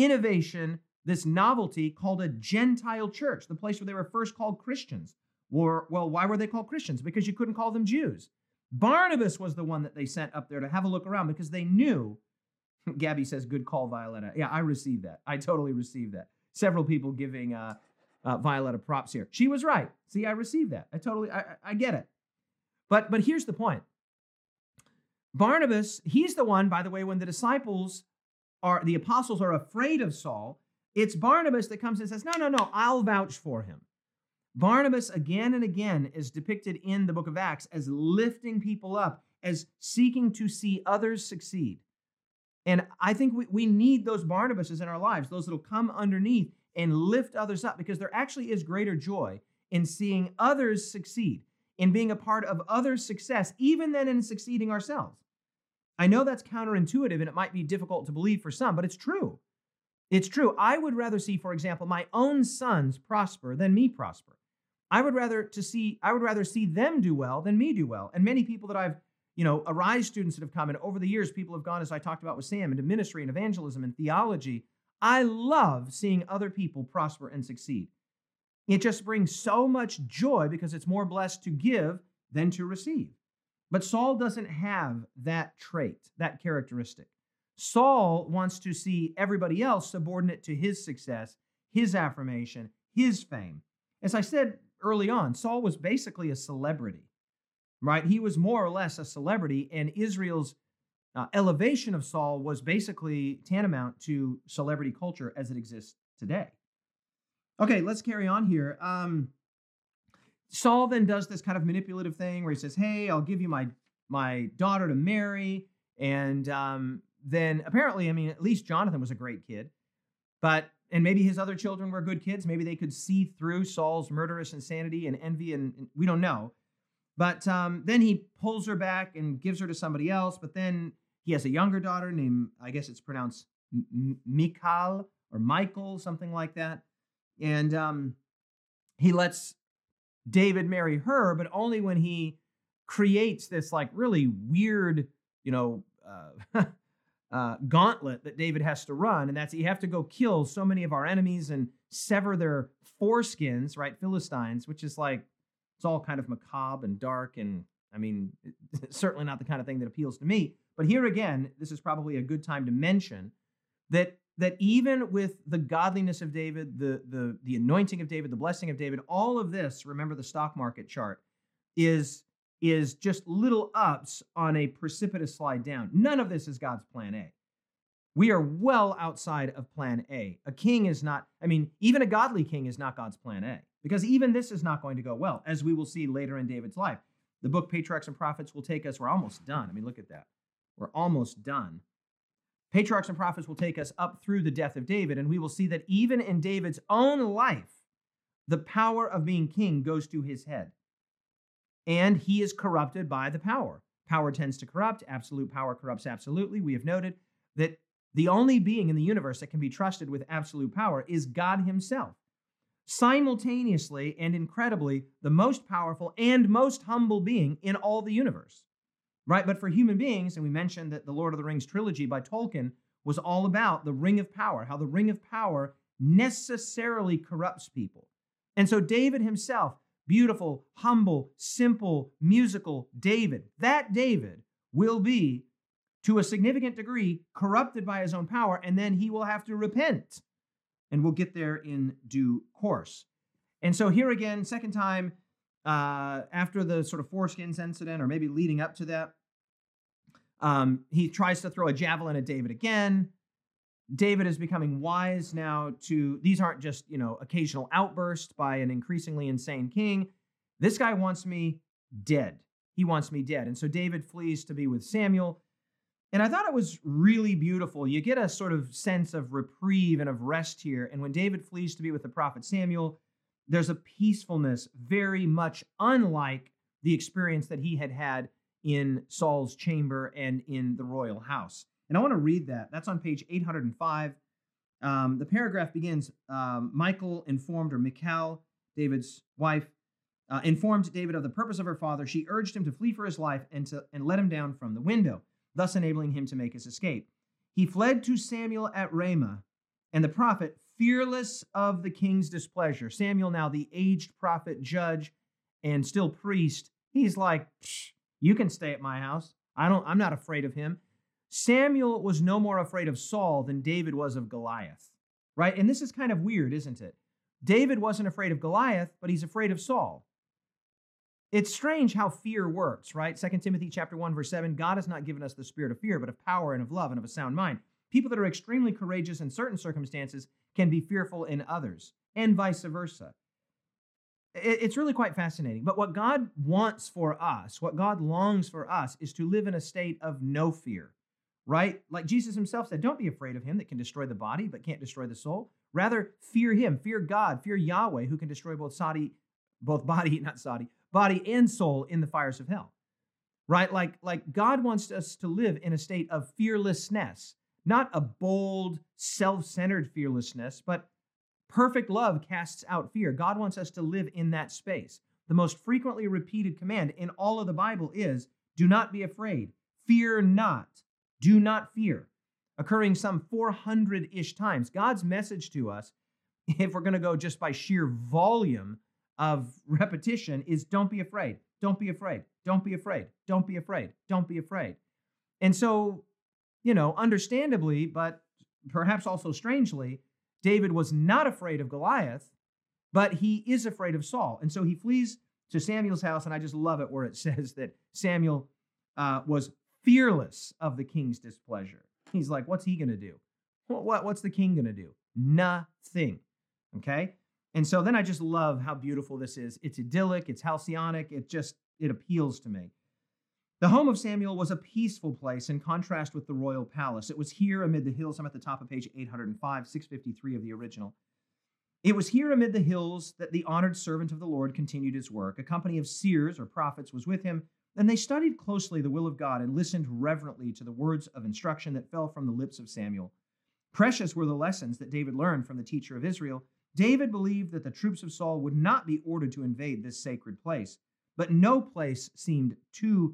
innovation, this novelty called a Gentile church, the place where they were first called Christians. Well, why were they called Christians? Because you couldn't call them Jews. Barnabas was the one that they sent up there to have a look around because they knew. Gabby says, good call, Violetta. Yeah, I received that. I totally received that. Several people giving Violetta props here. She was right. See, I received that. I get it. But here's the point. Barnabas, he's the one, by the way, when the apostles are afraid of Saul, it's Barnabas that comes and says, no, I'll vouch for him. Barnabas, again and again, is depicted in the book of Acts as lifting people up, as seeking to see others succeed. And I think we need those Barnabases in our lives, those that will come underneath and lift others up, because there actually is greater joy in seeing others succeed, in being a part of others' success, even than in succeeding ourselves. I know that's counterintuitive and it might be difficult to believe for some, but it's true. It's true. I would rather see, for example, my own sons prosper than me prosper. I would rather see them do well than me do well. And many people that I've, Arise students that have come, and over the years, people have gone, as I talked about with Sam, into ministry and evangelism and theology. I love seeing other people prosper and succeed. It just brings so much joy because it's more blessed to give than to receive. But Saul doesn't have that trait, that characteristic. Saul wants to see everybody else subordinate to his success, his affirmation, his fame. As I said early on, Saul was basically a celebrity, right? He was more or less a celebrity, and Israel's elevation of Saul was basically tantamount to celebrity culture as it exists today. Okay, let's carry on here. Saul then does this kind of manipulative thing where he says, hey, I'll give you my daughter to marry. And then apparently, at least Jonathan was a great kid. And maybe his other children were good kids. Maybe they could see through Saul's murderous insanity and envy, and we don't know. But then he pulls her back and gives her to somebody else. But then he has a younger daughter named, I guess it's pronounced Michal or Michael, something like that. And he lets David marry her, but only when he creates this like really weird, gauntlet that David has to run. And that's, you have to go kill so many of our enemies and sever their foreskins, right? Philistines, which is like, it's all kind of macabre and dark. And certainly not the kind of thing that appeals to me. But here again, this is probably a good time to mention that even with the godliness of David, the anointing of David, the blessing of David, all of this, remember the stock market chart, is just little ups on a precipitous slide down. None of this is God's plan A. We are well outside of plan A. A king is not, even a godly king is not God's plan A, because even this is not going to go well, as we will see later in David's life. The book Patriarchs and Prophets will take us, we're almost done. Look at that. We're almost done. Patriarchs and Prophets will take us up through the death of David, and we will see that even in David's own life, the power of being king goes to his head. And he is corrupted by the power. Power tends to corrupt. Absolute power corrupts absolutely. We have noted that the only being in the universe that can be trusted with absolute power is God himself. Simultaneously and incredibly, the most powerful and most humble being in all the universe. Right? But for human beings, and we mentioned that the Lord of the Rings trilogy by Tolkien was all about the ring of power, how the ring of power necessarily corrupts people. And so David himself, beautiful, humble, simple, musical David, that David will be, to a significant degree, corrupted by his own power, and then he will have to repent. And we'll get there in due course. And so here again, second time, after the sort of foreskins incident, or maybe leading up to that, he tries to throw a javelin at David again. David is becoming wise now to, these aren't just, occasional outbursts by an increasingly insane king. This guy wants me dead. He wants me dead. And so David flees to be with Samuel. And I thought it was really beautiful. You get a sort of sense of reprieve and of rest here. And when David flees to be with the prophet Samuel, there's a peacefulness very much unlike the experience that he had had in Saul's chamber and in the royal house. And I want to read that. That's on page 805. The paragraph begins, Michal, David's wife, informed David of the purpose of her father. She urged him to flee for his life and let him down from the window, thus enabling him to make his escape. He fled to Samuel at Ramah, And the prophet, fearless of the king's displeasure. Samuel, now the aged prophet, judge, and still priest, he's like, you can stay at my house. I'm not afraid of him. Samuel was no more afraid of Saul than David was of Goliath, right? And this is kind of weird, isn't it? David wasn't afraid of Goliath, but he's afraid of Saul. It's strange how fear works, right? 2 Timothy chapter 1, verse 7, God has not given us the spirit of fear, but of power and of love and of a sound mind. People that are extremely courageous in certain circumstances can be fearful in others, and vice versa. It's really quite fascinating. But what God wants for us, what God longs for us, is to live in a state of no fear, right? Like Jesus himself said, don't be afraid of him that can destroy the body, but can't destroy the soul. Rather, fear him, fear God, fear Yahweh, who can destroy body and soul in the fires of hell, right? Like God wants us to live in a state of fearlessness, not a bold, self-centered fearlessness, but perfect love casts out fear. God wants us to live in that space. The most frequently repeated command in all of the Bible is, do not be afraid, fear not, do not fear, occurring some 400-ish times. God's message to us, if we're going to go just by sheer volume of repetition, is don't be afraid, don't be afraid, don't be afraid, don't be afraid, don't be afraid. And so, understandably, but perhaps also strangely, David was not afraid of Goliath, but he is afraid of Saul. And so he flees to Samuel's house, and I just love it where it says that Samuel was fearless of the king's displeasure. He's like, what's he going to do? What's the king going to do? Nothing, okay? And so then I just love how beautiful this is. It's idyllic, it's halcyonic, it appeals to me. The home of Samuel was a peaceful place in contrast with the royal palace. It was here amid the hills. I'm at the top of page 805, 653 of the original. It was here amid the hills that the honored servant of the Lord continued his work. A company of seers or prophets was with him, and they studied closely the will of God and listened reverently to the words of instruction that fell from the lips of Samuel. Precious were the lessons that David learned from the teacher of Israel. David believed that the troops of Saul would not be ordered to invade this sacred place. But no place seemed to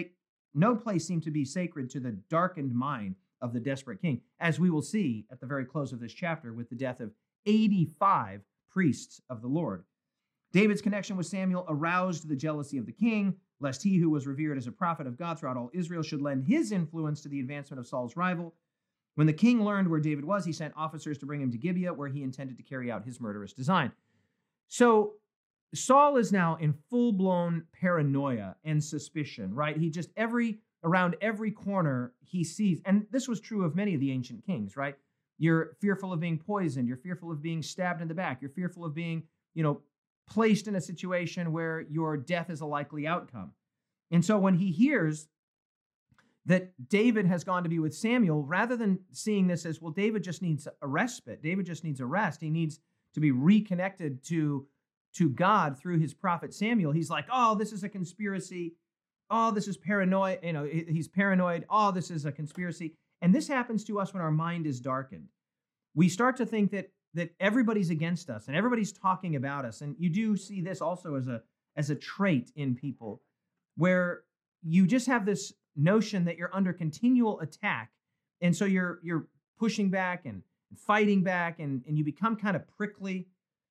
be sacred to the darkened mind of the desperate king, as we will see at the very close of this chapter with the death of 85 priests of the Lord. David's connection with Samuel aroused the jealousy of the king, lest he who was revered as a prophet of God throughout all Israel should lend his influence to the advancement of Saul's rival. When the king learned where David was, he sent officers to bring him to Gibeah, where he intended to carry out his murderous design. So Saul is now in full-blown paranoia and suspicion, right? He just around every corner he sees, and this was true of many of the ancient kings, right? You're fearful of being poisoned. You're fearful of being stabbed in the back. You're fearful of being, placed in a situation where your death is a likely outcome. And so when he hears that David has gone to be with Samuel, rather than seeing this as, well, David just needs a respite. David just needs a rest. He needs to be reconnected to God through his prophet Samuel. He's like, oh, this is a conspiracy. Oh, this is paranoid. He's paranoid. Oh, this is a conspiracy. And this happens to us when our mind is darkened. We start to think that everybody's against us and everybody's talking about us. And you do see this also as a trait in people, where you just have this notion that you're under continual attack. And so you're pushing back and fighting back, and you become kind of prickly.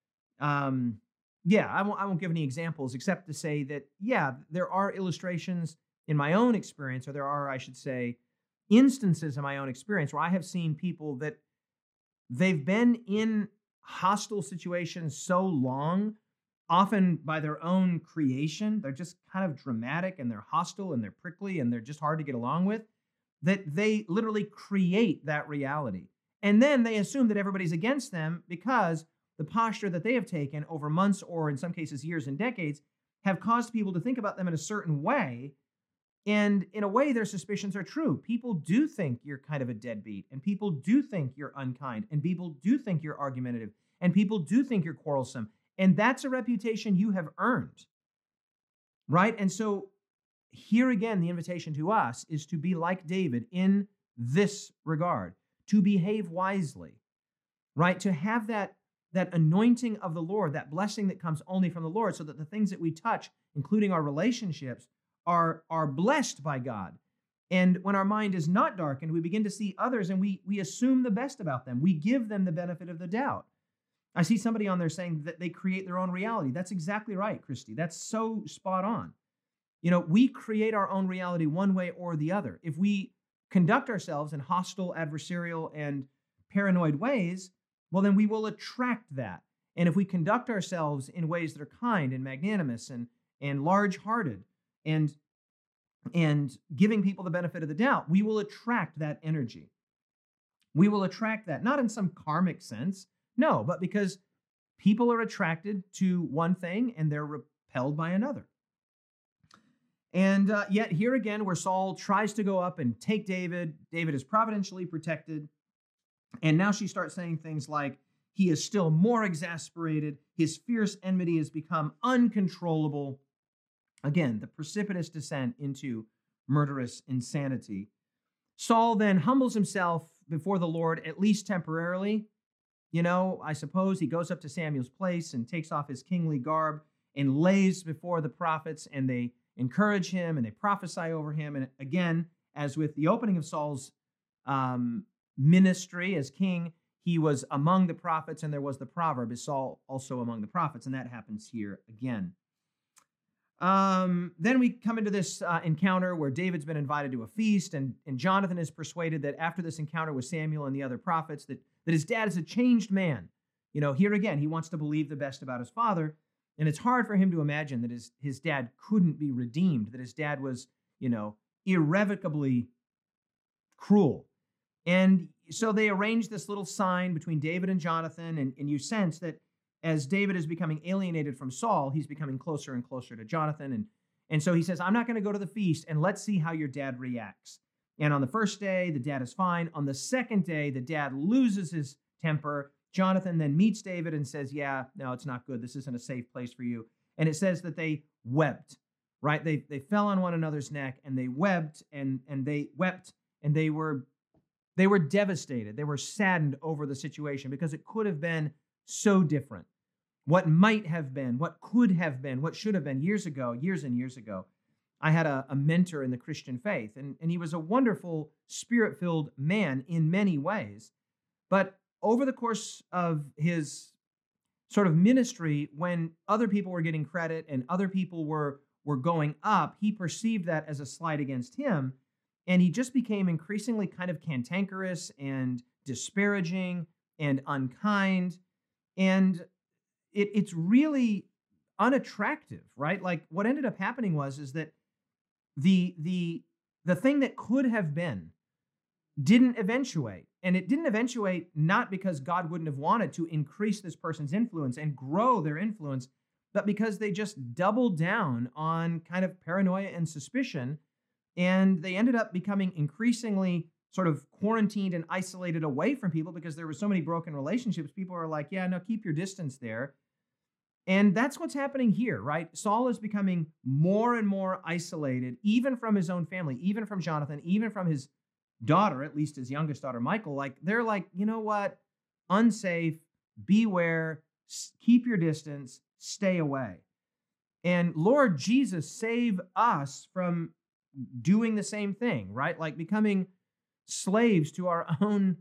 I won't give any examples except to say that, there are illustrations in my own experience, or there are, I should say, instances in my own experience where I have seen people that they've been in hostile situations so long, often by their own creation. They're just kind of dramatic, and they're hostile, and they're prickly, and they're just hard to get along with, that they literally create that reality. And then they assume that everybody's against them because the posture that they have taken over months, or in some cases years and decades, have caused people to think about them in a certain way. And in a way, their suspicions are true. People do think you're kind of a deadbeat, and people do think you're unkind, and people do think you're argumentative, and people do think you're quarrelsome. And that's a reputation you have earned, right? And so here again, the invitation to us is to be like David in this regard, to behave wisely, right? To have that anointing of the Lord, that blessing that comes only from the Lord, so that the things that we touch, including our relationships, are blessed by God. And when our mind is not darkened, we begin to see others and we assume the best about them. We give them the benefit of the doubt. I see somebody on there saying that they create their own reality. That's exactly right, Christy. That's so spot on. We create our own reality one way or the other. If we conduct ourselves in hostile, adversarial, and paranoid ways, well, then we will attract that. And if we conduct ourselves in ways that are kind and magnanimous and large-hearted and giving people the benefit of the doubt, we will attract that energy. We will attract that, not in some karmic sense, no, but because people are attracted to one thing and they're repelled by another. And yet here again, where Saul tries to go up and take David, David is providentially protected. And now she starts saying things like, he is still more exasperated. His fierce enmity has become uncontrollable. Again, the precipitous descent into murderous insanity. Saul then humbles himself before the Lord, at least temporarily. I suppose he goes up to Samuel's place and takes off his kingly garb and lays before the prophets, and they encourage him and they prophesy over him. And again, as with the opening of Saul's ministry as king, he was among the prophets, and there was the proverb, is Saul also among the prophets? And that happens here again. Then we come into this encounter where David's been invited to a feast, and Jonathan is persuaded that after this encounter with Samuel and the other prophets, that his dad is a changed man. Here again, he wants to believe the best about his father, and it's hard for him to imagine that his dad couldn't be redeemed, that his dad was, irrevocably cruel. And so they arrange this little sign between David and Jonathan, and you sense that as David is becoming alienated from Saul, he's becoming closer and closer to Jonathan. And so he says, I'm not going to go to the feast, and let's see how your dad reacts. And on the first day, the dad is fine. On the second day, the dad loses his temper. Jonathan then meets David and says, yeah, no, it's not good. This isn't a safe place for you. And it says that they wept, right? They fell on one another's neck, and they wept, and they wept, and they were devastated. They were saddened over the situation because it could have been so different. What might have been, what could have been, what should have been years and years ago. I had a mentor in the Christian faith, and he was a wonderful, spirit-filled man in many ways. But over the course of his sort of ministry, when other people were getting credit and other people were going up, he perceived that as a slight against him, and he just became increasingly kind of cantankerous and disparaging and unkind, and it's really unattractive, right? Like what ended up happening is that the thing that could have been didn't eventuate. And it didn't eventuate not because God wouldn't have wanted to increase this person's influence and grow their influence, but because they just doubled down on kind of paranoia and suspicion. And they ended up becoming increasingly sort of quarantined and isolated away from people because there were so many broken relationships. People are like, yeah, no, keep your distance there. And that's what's happening here, right? Saul is becoming more and more isolated, even from his own family, even from Jonathan, even from his daughter, at least his youngest daughter, Michal. Like, they're like, you know what? Unsafe, beware, keep your distance, stay away. And Lord Jesus, save us from doing the same thing, right? Like becoming slaves to our own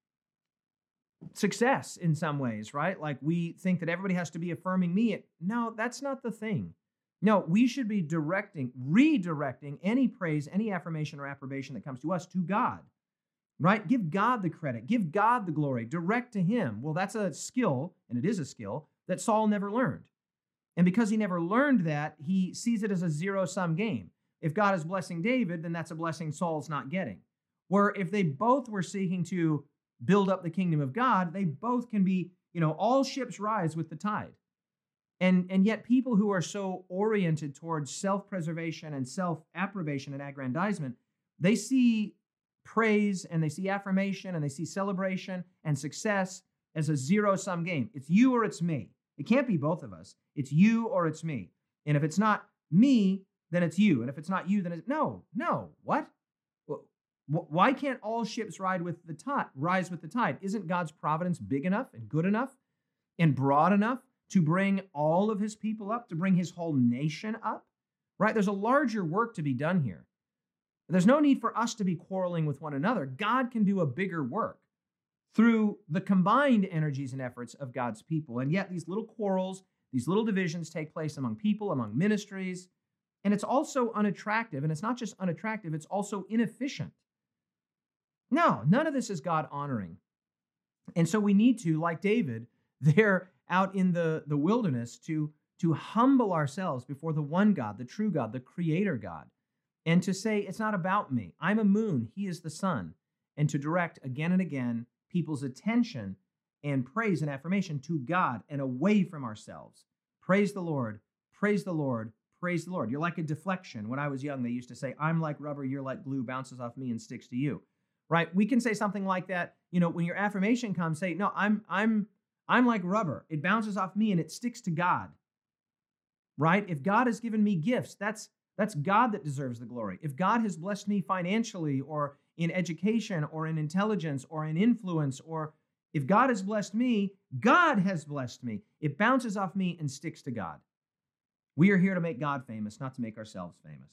success in some ways, right? Like we think that everybody has to be affirming me. No, that's not the thing. No, we should be redirecting any praise, any affirmation or approbation that comes to us to God, right? Give God the credit, give God the glory, direct to him. Well, that's a skill, and it is a skill that Saul never learned. And because he never learned that, he sees it as a zero-sum game. If God is blessing David, then that's a blessing Saul's not getting. Where if they both were seeking to build up the kingdom of God, they both can be, all ships rise with the tide. And yet people who are so oriented towards self-preservation and self-approbation and aggrandizement, they see praise and they see affirmation and they see celebration and success as a zero-sum game. It's you or it's me. It can't be both of us. It's you or it's me. And if it's not me, then it's you. And if it's not you, then it's no, what? Why can't all ships rise with the tide? Isn't God's providence big enough and good enough and broad enough to bring all of his people up, to bring his whole nation up? Right? There's a larger work to be done here. There's no need for us to be quarreling with one another. God can do a bigger work through the combined energies and efforts of God's people. And yet these little quarrels, these little divisions take place among people, among ministries, and it's also unattractive. And it's not just unattractive, it's also inefficient. No, none of this is God honoring. And so we need to, like David, there out in the wilderness, to humble ourselves before the one God, the true God, the creator God, and to say, it's not about me. I'm a moon, he is the sun, and to direct again and again people's attention and praise and affirmation to God and away from ourselves. Praise the Lord, praise the Lord, praise the Lord. You're like a deflection. When I was young, they used to say, I'm like rubber, you're like glue, bounces off me and sticks to you. Right? We can say something like that. When your affirmation comes, say, no, I'm like rubber. It bounces off me and it sticks to God. Right? If God has given me gifts, that's God that deserves the glory. If God has blessed me financially or in education or in intelligence or in influence, or if God has blessed me, God has blessed me. It bounces off me and sticks to God. We are here to make God famous, not to make ourselves famous.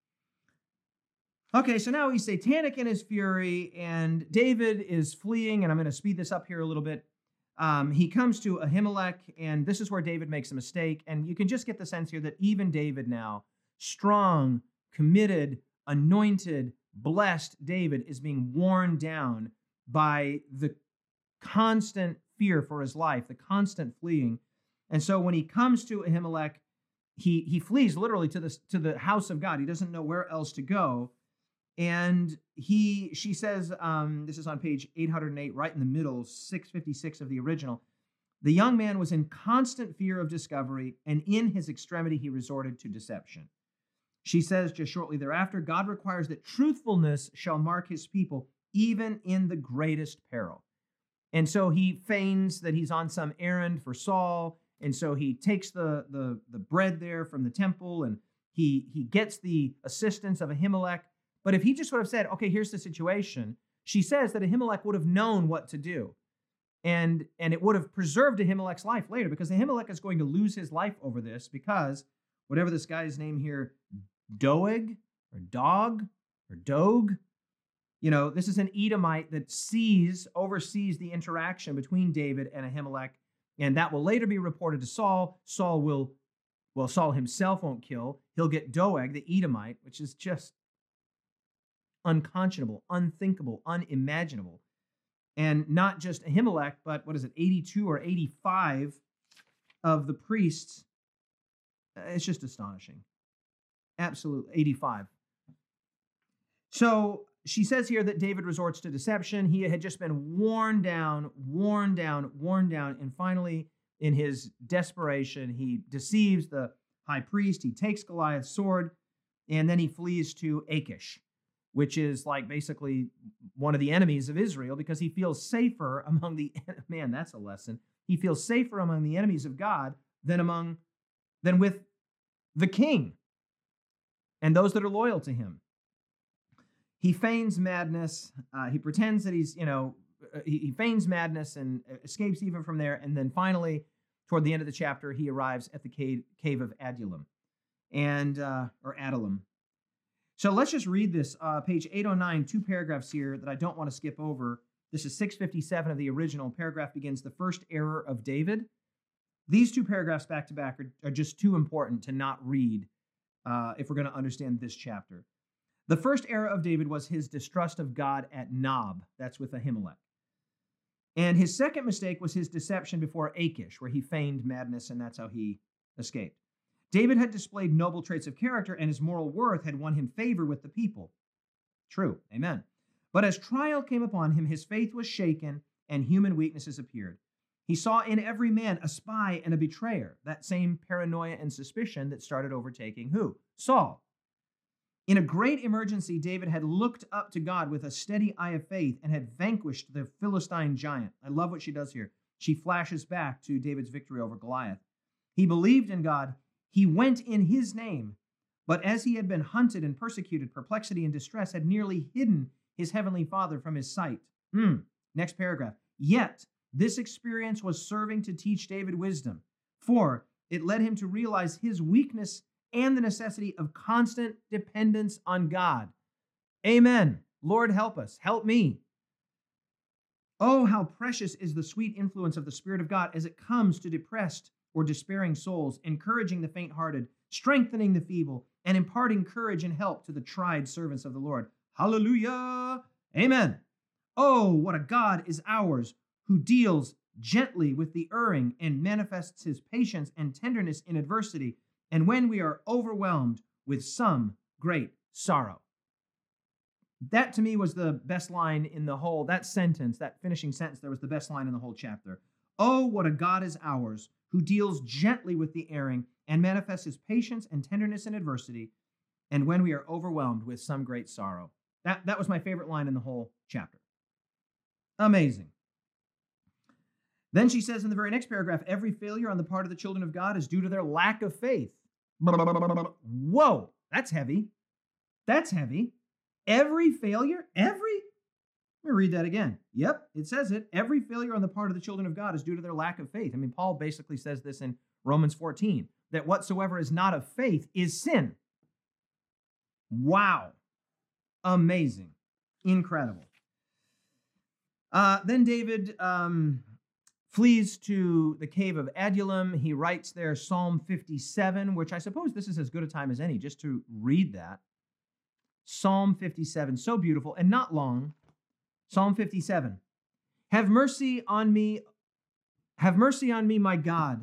Okay, so now he's satanic in his fury, and David is fleeing, and I'm going to speed this up here a little bit. He comes to Ahimelech, and this is where David makes a mistake, and you can just get the sense here that even David now, strong, committed, anointed, blessed David, is being worn down by the constant fear for his life, the constant fleeing. And so when he comes to Ahimelech, he flees literally to the house of God. He doesn't know where else to go. And she says, this is on page 808, right in the middle, 656 of the original. The young man was in constant fear of discovery, and in his extremity, he resorted to deception. She says just shortly thereafter, God requires that truthfulness shall mark his people, even in the greatest peril. And so he feigns that he's on some errand for Saul. And so he takes the bread there from the temple, and he gets the assistance of Ahimelech. But if he just sort of said, okay, here's the situation, she says that Ahimelech would have known what to do. And it would have preserved Ahimelech's life later, because Ahimelech is going to lose his life over this, because whatever this guy's name here, Doeg or Dog or Dog, this is an Edomite that oversees the interaction between David and Ahimelech. And that will later be reported to Saul. Saul himself won't kill. He'll get Doeg, the Edomite, which is just unconscionable, unthinkable, unimaginable. And not just Ahimelech, but 82 or 85 of the priests. It's just astonishing. Absolutely, 85. So she says here that David resorts to deception. He had just been worn down, and finally, in his desperation, he deceives the high priest. He takes Goliath's sword, and then he flees to Achish, which is like basically one of the enemies of Israel, because he feels safer among man, that's a lesson. He feels safer among the enemies of God than with the king and those that are loyal to him. He feigns madness. He pretends that he feigns madness and escapes even from there. And then finally, toward the end of the chapter, he arrives at the cave of Adullam, or Adullam. So let's just read this, page 809, 2 paragraphs here that I don't want to skip over. This is 657 of the original. Paragraph begins, the first error of David. These 2 paragraphs back to back are just too important to not read if we're going to understand this chapter. The first error of David was his distrust of God at Nob. That's with Ahimelech. And his second mistake was his deception before Achish, where he feigned madness, and that's how he escaped. David had displayed noble traits of character, and his moral worth had won him favor with the people. True, amen. But as trial came upon him, his faith was shaken, and human weaknesses appeared. He saw in every man a spy and a betrayer, that same paranoia and suspicion that started overtaking who? Saul. In a great emergency, David had looked up to God with a steady eye of faith and had vanquished the Philistine giant. I love what she does here. She flashes back to David's victory over Goliath. He believed in God. He went in his name. But as he had been hunted and persecuted, perplexity and distress had nearly hidden his heavenly Father from his sight. Next paragraph. Yet this experience was serving to teach David wisdom, for it led him to realize his weakness and the necessity of constant dependence on God. Amen. Lord, help us. Help me. Oh, how precious is the sweet influence of the Spirit of God as it comes to depressed or despairing souls, encouraging the faint-hearted, strengthening the feeble, and imparting courage and help to the tried servants of the Lord. Hallelujah. Amen. Oh, what a God is ours, who deals gently with the erring and manifests his patience and tenderness in adversity, and when we are overwhelmed with some great sorrow. That to me was the best line in the whole, that sentence, that finishing sentence there was the best line in the whole chapter. Oh, what a God is ours, who deals gently with the erring and manifests his patience and tenderness in adversity, and when we are overwhelmed with some great sorrow. That was my favorite line in the whole chapter. Amazing. Then she says in the very next paragraph, every failure on the part of the children of God is due to their lack of faith. Whoa, that's heavy. That's heavy. Every failure, let me read that again. Yep, it says it. Every failure on the part of the children of God is due to their lack of faith. I mean, Paul basically says this in Romans 14, that whatsoever is not of faith is sin. Wow. Amazing. Incredible. Then David flees to the cave of Adullam. He writes there Psalm 57, which I suppose this is as good a time as any just to read that. Psalm 57, so beautiful and not long. Psalm 57. Have mercy on me, my God.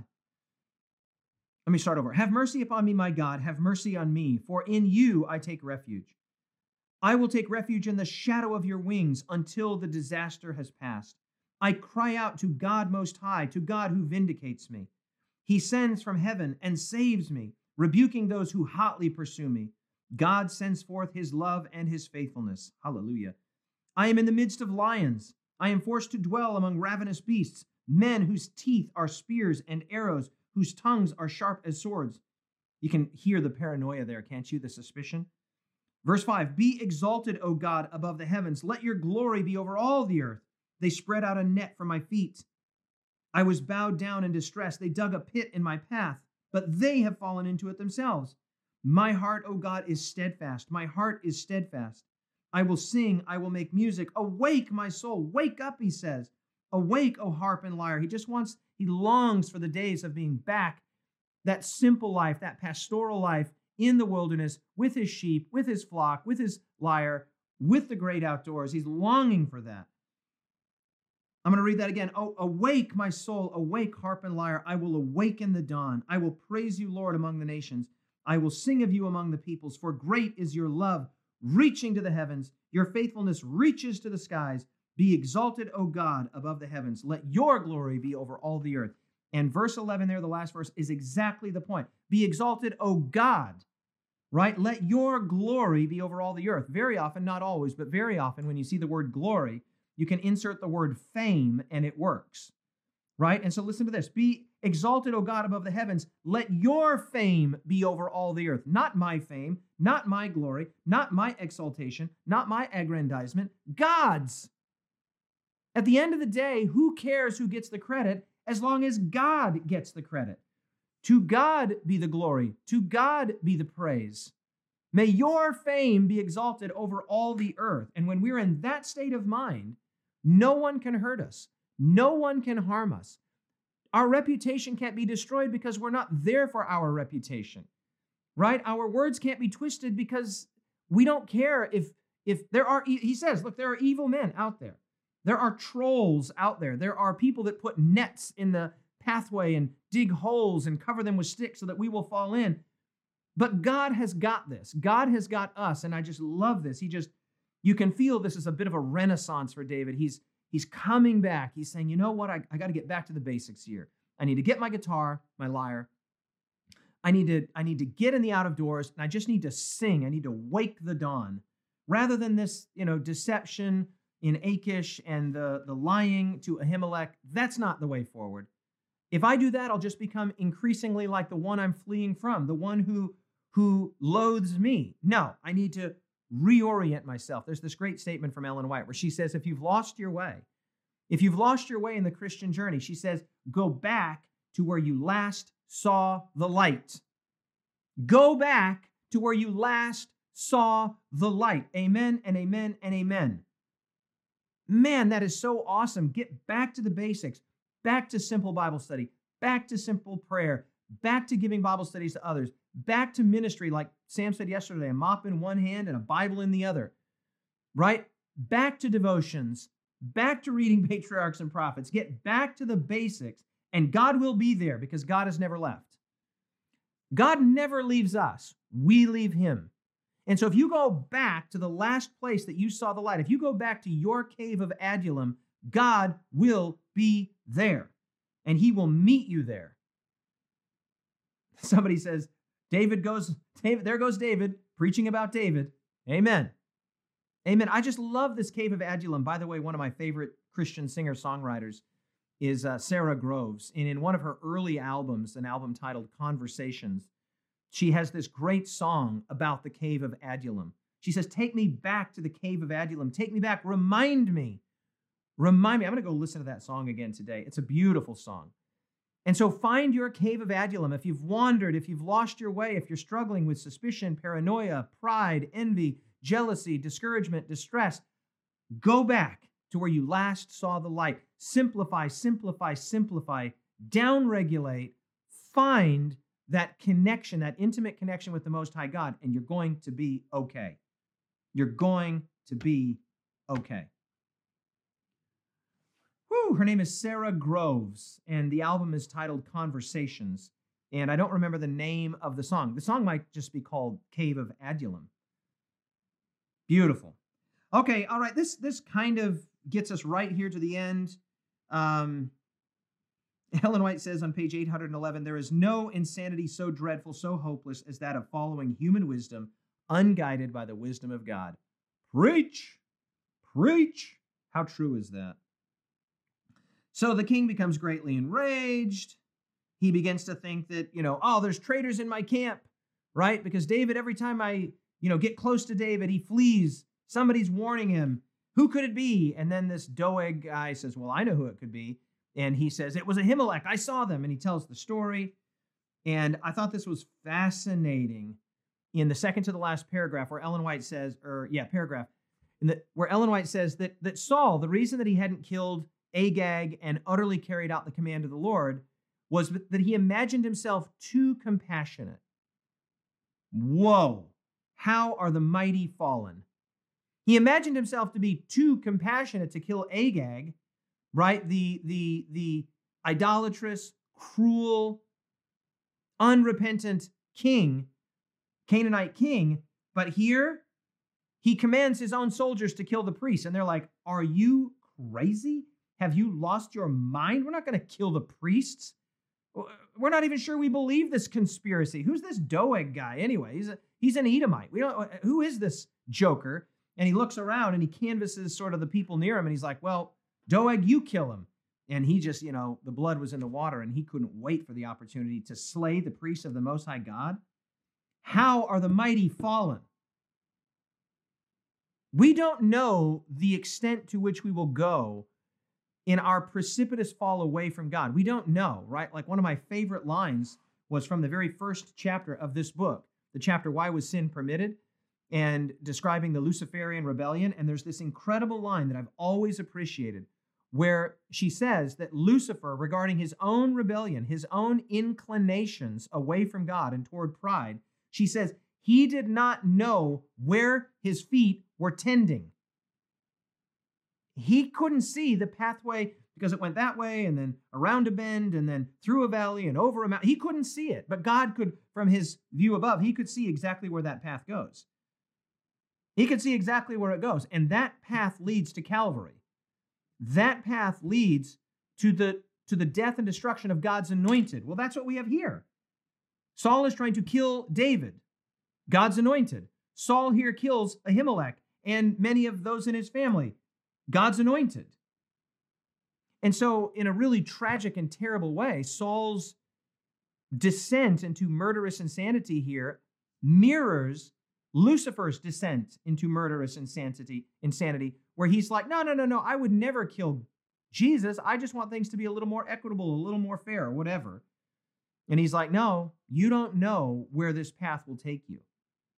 Let me start over. Have mercy upon me, my God. Have mercy on me, for in you I take refuge. I will take refuge in the shadow of your wings until the disaster has passed. I cry out to God Most High, to God who vindicates me. He sends from heaven and saves me, rebuking those who hotly pursue me. God sends forth his love and his faithfulness. Hallelujah. I am in the midst of lions. I am forced to dwell among ravenous beasts, men whose teeth are spears and arrows, whose tongues are sharp as swords. You can hear the paranoia there, can't you? The suspicion. Verse 5, be exalted, O God, above the heavens. Let your glory be over all the earth. They spread out a net for my feet. I was bowed down in distress. They dug a pit in my path, but they have fallen into it themselves. My heart, O God, is steadfast. My heart is steadfast. I will sing. I will make music. Awake, my soul. Wake up, he says. Awake, O harp and lyre. He longs for the days of being back, that simple life, that pastoral life in the wilderness with his sheep, with his flock, with his lyre, with the great outdoors. He's longing for that. I'm going to read that again. Oh, awake, my soul. Awake, harp and lyre. I will awaken the dawn. I will praise you, Lord, among the nations. I will sing of you among the peoples, for great is your love, reaching to the heavens. Your faithfulness reaches to the skies. Be exalted, O God, above the heavens. Let your glory be over all the earth. And verse 11 there, the last verse, is exactly the point. Be exalted, O God, right? Let your glory be over all the earth. Very often, not always, but very often when you see the word glory, you can insert the word fame and it works, right? And so listen to this. Be exalted, O God, above the heavens. Let your fame be over all the earth. Not my fame, not my glory, not my exaltation, not my aggrandizement, God's. At the end of the day, who cares who gets the credit as long as God gets the credit? To God be the glory. To God be the praise. May your fame be exalted over all the earth. And when we're in that state of mind, no one can hurt us. No one can harm us. Our reputation can't be destroyed because we're not there for our reputation, right? Our words can't be twisted because we don't care if there are, he says, look, there are evil men out there. There are trolls out there. There are people that put nets in the pathway and dig holes and cover them with sticks so that we will fall in. But God has got this. God has got us. And I just love this. You can feel this is a bit of a renaissance for David. He's coming back. He's saying, you know what? I got to get back to the basics here. I need to get my guitar, my lyre. I need to get in the out of doors, and I just need to sing. I need to wake the dawn. Rather than this, deception in Achish and the lying to Ahimelech, that's not the way forward. If I do that, I'll just become increasingly like the one I'm fleeing from, the one who loathes me. No, I need to reorient myself. There's this great statement from Ellen White where she says, if you've lost your way in the Christian journey, she says, go back to where you last saw the light. Go back to where you last saw the light. Amen and amen and amen. Man, that is so awesome. Get back to the basics, back to simple Bible study, back to simple prayer, back to giving Bible studies to others, back to ministry, like Sam said yesterday, a mop in one hand and a Bible in the other, right? Back to devotions, back to reading patriarchs and prophets. Get back to the basics, and God will be there because God has never left. God never leaves us. We leave him. And so if you go back to the last place that you saw the light, if you go back to your cave of Adullam, God will be there, and he will meet you there. Somebody says, there goes David preaching about David. Amen. Amen. I just love this cave of Adullam. By the way, one of my favorite Christian singer-songwriters is Sarah Groves. And in one of her early albums, an album titled Conversations, she has this great song about the cave of Adullam. She says, take me back to the cave of Adullam. Take me back. Remind me. Remind me. I'm going to go listen to that song again today. It's a beautiful song. And so find your cave of Adullam. If you've wandered, if you've lost your way, if you're struggling with suspicion, paranoia, pride, envy, jealousy, discouragement, distress, go back to where you last saw the light. Simplify, simplify, simplify. Downregulate. Find that connection, that intimate connection with the Most High God, and you're going to be okay. You're going to be okay. Whew, her name is Sarah Groves, and the album is titled Conversations, and I don't remember the name of the song. The song might just be called Cave of Adullam. Beautiful. Okay, all right, this kind of gets us right here to the end. Ellen White says on page 811, there is no insanity so dreadful, so hopeless as that of following human wisdom, unguided by the wisdom of God. Preach! Preach! How true is that? So the king becomes greatly enraged. He begins to think that, there's traitors in my camp, right? Because David, every time I, get close to David, he flees. Somebody's warning him. Who could it be? And then this Doeg guy says, well, I know who it could be. And he says, it was Ahimelech. I saw them. And he tells the story. And I thought this was fascinating in the second to the last paragraph where Ellen White says, where Ellen White says that Saul, the reason that he hadn't killed Agag and utterly carried out the command of the Lord was that he imagined himself too compassionate. Whoa, how are the mighty fallen? He imagined himself to be too compassionate to kill Agag, right? The idolatrous, cruel, unrepentant king, Canaanite king. But here, he commands his own soldiers to kill the priests. And they're like, are you crazy? Have you lost your mind? We're not going to kill the priests. We're not even sure we believe this conspiracy. Who's this Doeg guy anyway? He's an Edomite. Who is this joker? And he looks around and he canvasses sort of the people near him. And he's like, well, Doeg, you kill him. And he just, the blood was in the water and he couldn't wait for the opportunity to slay the priests of the Most High God. How are the mighty fallen? We don't know the extent to which we will go in our precipitous fall away from God. We don't know, right? Like one of my favorite lines was from the very first chapter of this book, the chapter, Why Was Sin Permitted? And describing the Luciferian rebellion. And there's this incredible line that I've always appreciated where she says that Lucifer, regarding his own rebellion, his own inclinations away from God and toward pride, she says, he did not know where his feet were tending. He couldn't see the pathway because it went that way and then around a bend and then through a valley and over a mountain. He couldn't see it, but God could, from his view above, he could see exactly where that path goes. He could see exactly where it goes. And that path leads to Calvary. That path leads to the death and destruction of God's anointed. Well, that's what we have here. Saul is trying to kill David, God's anointed. Saul here kills Ahimelech and many of those in his family, God's anointed. And so in a really tragic and terrible way, Saul's descent into murderous insanity here mirrors Lucifer's descent into murderous insanity, where he's like, no, I would never kill Jesus. I just want things to be a little more equitable, a little more fair, whatever. And he's like, no, you don't know where this path will take you.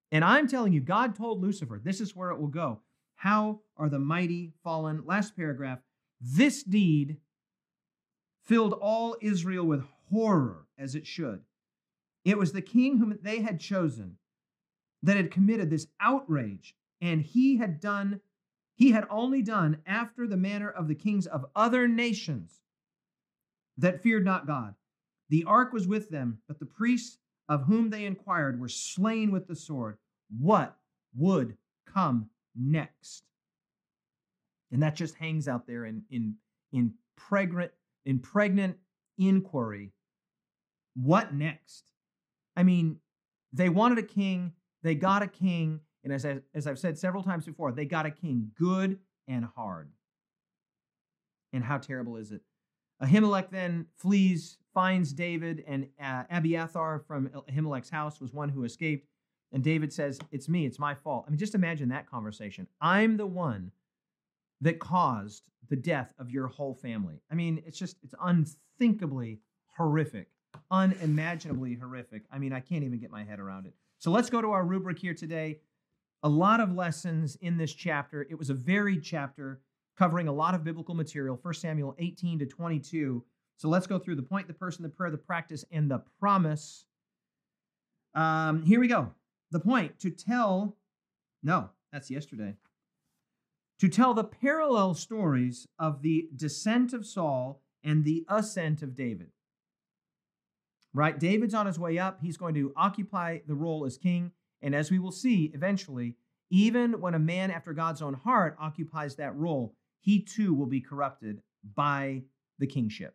And I'm telling you, God told Lucifer, this is where it will go. How are the mighty fallen? Last paragraph. This deed filled all Israel with horror, as it should. It was the king whom they had chosen that had committed this outrage, and he had only done after the manner of the kings of other nations that feared not God. The ark was with them, but the priests of whom they inquired were slain with the sword. What would come next? And that just hangs out there in pregnant inquiry. What next? I mean, they wanted a king, they got a king, and as I've said several times before, they got a king good and hard. And how terrible is it? Ahimelech then flees, finds David, and Abiathar from Ahimelech's house was one who escaped. And David says, it's me, it's my fault. I mean, just imagine that conversation. I'm the one that caused the death of your whole family. I mean, it's unthinkably horrific, unimaginably horrific. I mean, I can't even get my head around it. So let's go to our rubric here today. A lot of lessons in this chapter. It was a varied chapter covering a lot of biblical material, 1 Samuel 18 to 22. So let's go through the point, the person, the prayer, the practice, and the promise. Here we go. The point, that's yesterday. To tell the parallel stories of the descent of Saul and the ascent of David. Right? David's on his way up. He's going to occupy the role as king. And as we will see eventually, even when a man after God's own heart occupies that role, he too will be corrupted by the kingship.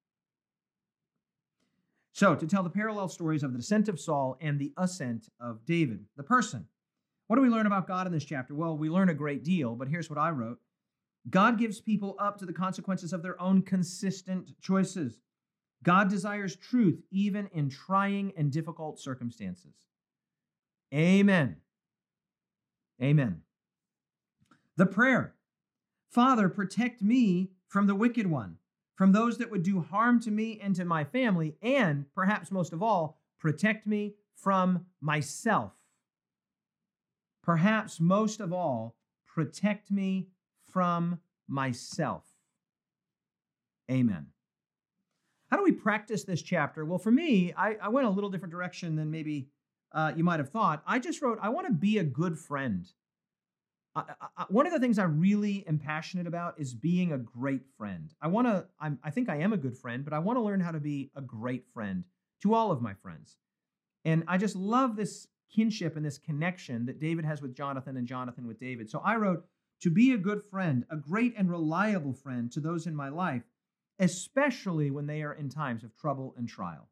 So, to tell the parallel stories of the descent of Saul and the ascent of David, the person. What do we learn about God in this chapter? Well, we learn a great deal, but here's what I wrote. God gives people up to the consequences of their own consistent choices. God desires truth even in trying and difficult circumstances. Amen. Amen. The prayer. Father, protect me from the wicked one, from those that would do harm to me and to my family, and perhaps most of all, protect me from myself. Perhaps most of all, protect me from myself. Amen. How do we practice this chapter? Well, for me, I went a little different direction than maybe you might have thought. I just wrote, I want to be a good friend. One of the things I really am passionate about is being a great friend. I think I am a good friend, but I want to learn how to be a great friend to all of my friends. And I just love this kinship and this connection that David has with Jonathan and Jonathan with David. So I wrote, to be a good friend, a great and reliable friend to those in my life, especially when they are in times of trouble and trial.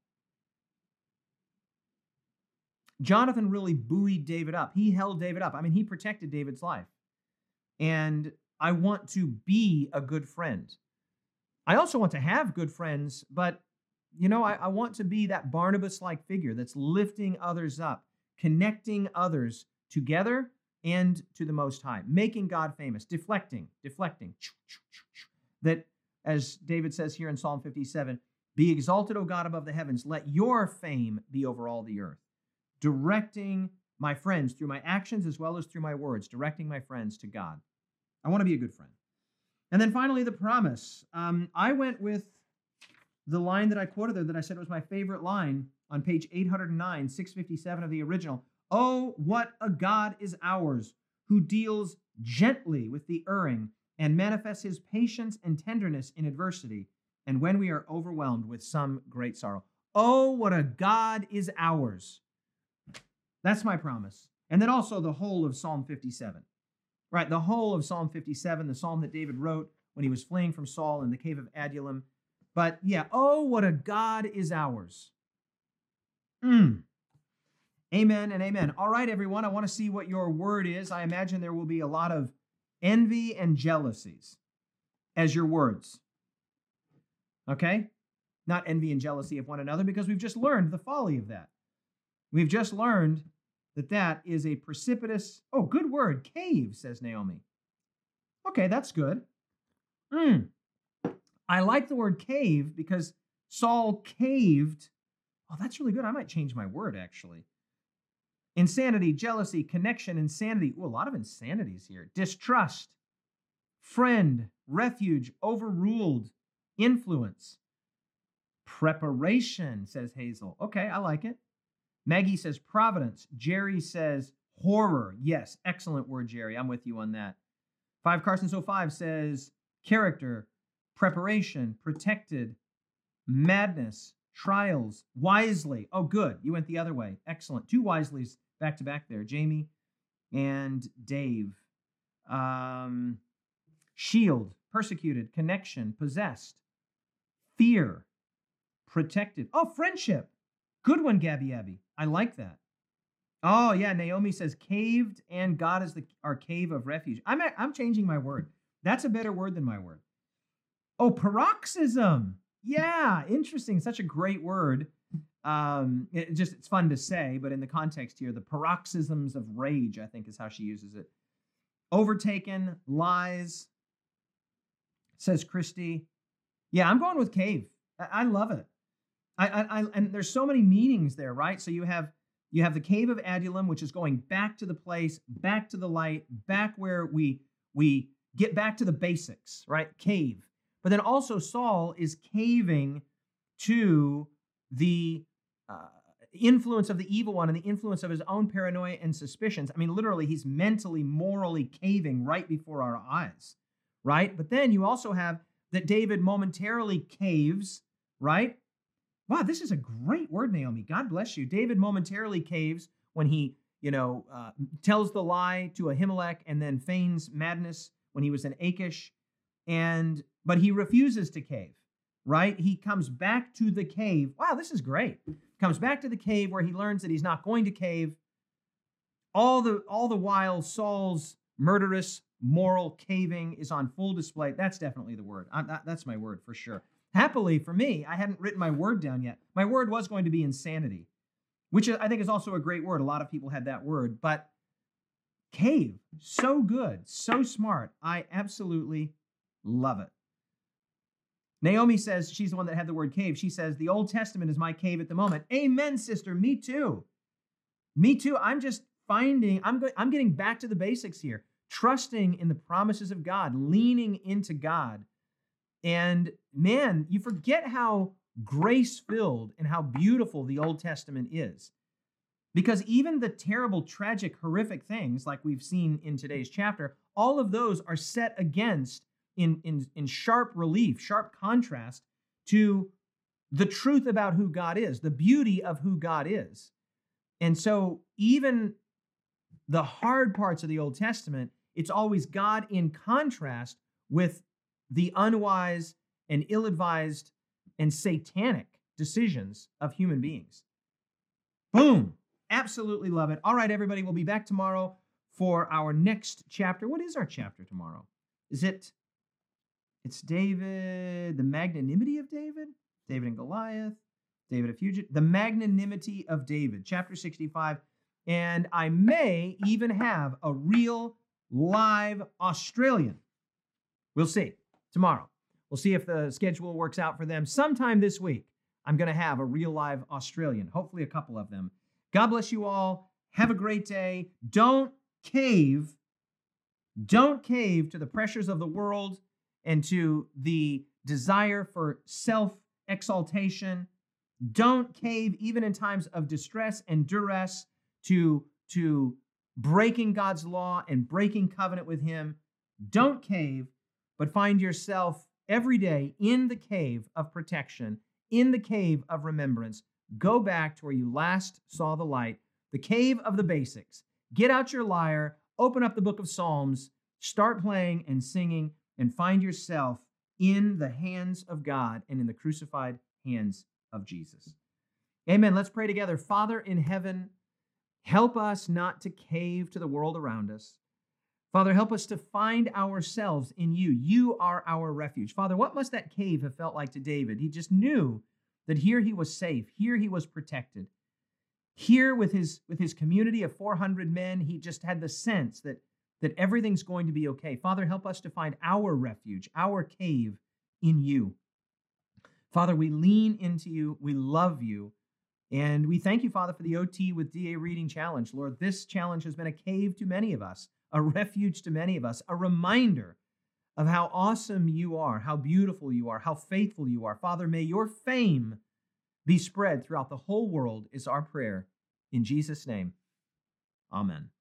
Jonathan really buoyed David up. He held David up. I mean, he protected David's life. And I want to be a good friend. I also want to have good friends, but, I want to be that Barnabas-like figure that's lifting others up, connecting others together and to the Most High, making God famous, deflecting. That, as David says here in Psalm 57, be exalted, O God, above the heavens. Let your fame be over all the earth. Directing my friends through my actions as well as through my words, directing my friends to God. I want to be a good friend. And then finally, the promise. I went with the line that I quoted there that I said was my favorite line on page 809, 657 of the original. Oh, what a God is ours, who deals gently with the erring and manifests his patience and tenderness in adversity, and when we are overwhelmed with some great sorrow. Oh, what a God is ours. That's my promise. And then also the whole of Psalm 57. Right, the whole of Psalm 57, the psalm that David wrote when he was fleeing from Saul in the cave of Adullam. But yeah, oh, what a God is ours. Amen and amen. All right, everyone, I want to see what your word is. I imagine there will be a lot of envy and jealousies as your words. Okay? Not envy and jealousy of one another, because we've just learned the folly of that. We've just learned that is a precipitous, good word, cave, says Naomi. Okay, that's good. I like the word cave because Saul caved. Oh, that's really good. I might change my word, actually. Insanity, jealousy, connection, insanity. Ooh, a lot of insanities here. Distrust, friend, refuge, overruled, influence. Preparation, says Hazel. Okay, I like it. Maggie says providence. Jerry says horror. Yes, excellent word, Jerry. I'm with you on that. 5Carson05 says character, preparation, protected, madness, trials, wisely. Oh, good. You went the other way. Excellent. Two Wisleys back to back there. Jamie and Dave. Shield, persecuted, connection, possessed, fear, protected. Oh, friendship. Good one, Gabby Abby. I like that. Oh, yeah. Naomi says caved and God is our cave of refuge. I'm changing my word. That's a better word than my word. Oh, paroxysm. Yeah, interesting. Such a great word. It's fun to say, but in the context here, the paroxysms of rage, I think is how she uses it. Overtaken, lies, says Christy. Yeah, I'm going with cave. I love it. And there's so many meanings there, right? So you have the cave of Adullam, which is going back to the place, back to the light, back where we get back to the basics, right? Cave. But then also Saul is caving to the influence of the evil one and the influence of his own paranoia and suspicions. I mean, literally, he's mentally, morally caving right before our eyes, right? But then you also have that David momentarily caves, right? Wow, this is a great word, Naomi. God bless you. David momentarily caves when he, tells the lie to Ahimelech and then feigns madness when he was in Achish. But he refuses to cave, right? He comes back to the cave. Wow, this is great. Comes back to the cave where he learns that he's not going to cave. All the while, Saul's murderous moral caving is on full display. That's definitely the word. That's my word for sure. Happily for me, I hadn't written my word down yet. My word was going to be insanity, which I think is also a great word. A lot of people had that word, but cave, so good, so smart. I absolutely love it. Naomi says, she's the one that had the word cave. She says, the Old Testament is my cave at the moment. Amen, sister. Me too. Me too. I'm getting back to the basics here, trusting in the promises of God, leaning into God. And man, you forget how grace-filled and how beautiful the Old Testament is. Because even the terrible, tragic, horrific things like we've seen in today's chapter, all of those are set against in sharp relief, sharp contrast to the truth about who God is, the beauty of who God is. And so even the hard parts of the Old Testament, it's always God in contrast with the unwise and ill-advised and satanic decisions of human beings. Boom. Absolutely love it. All right, everybody, we'll be back tomorrow for our next chapter. What is our chapter tomorrow? It's David, the magnanimity of David, David and Goliath, David a fugitive, the magnanimity of David, chapter 65. And I may even have a real live Australian. We'll see tomorrow. We'll see if the schedule works out for them. Sometime this week, I'm going to have a real live Australian, hopefully a couple of them. God bless you all. Have a great day. Don't cave. Don't cave to the pressures of the world and to the desire for self-exaltation. Don't cave even in times of distress and duress to breaking God's law and breaking covenant with him. Don't cave, but find yourself every day in the cave of protection, in the cave of remembrance. Go back to where you last saw the light, the cave of the basics. Get out your lyre, open up the book of Psalms, start playing and singing, and find yourself in the hands of God and in the crucified hands of Jesus. Amen. Let's pray together. Father in heaven, help us not to cave to the world around us. Father, help us to find ourselves in you. You are our refuge. Father, what must that cave have felt like to David? He just knew that here he was safe. Here he was protected. Here with his community of 400 men, he just had the sense that everything's going to be okay. Father, help us to find our refuge, our cave in you. Father, we lean into you. We love you. And we thank you, Father, for the OT with DA Reading Challenge. Lord, this challenge has been a cave to many of us, a refuge to many of us, a reminder of how awesome you are, how beautiful you are, how faithful you are. Father, may your fame be spread throughout the whole world is our prayer. In Jesus' name, amen.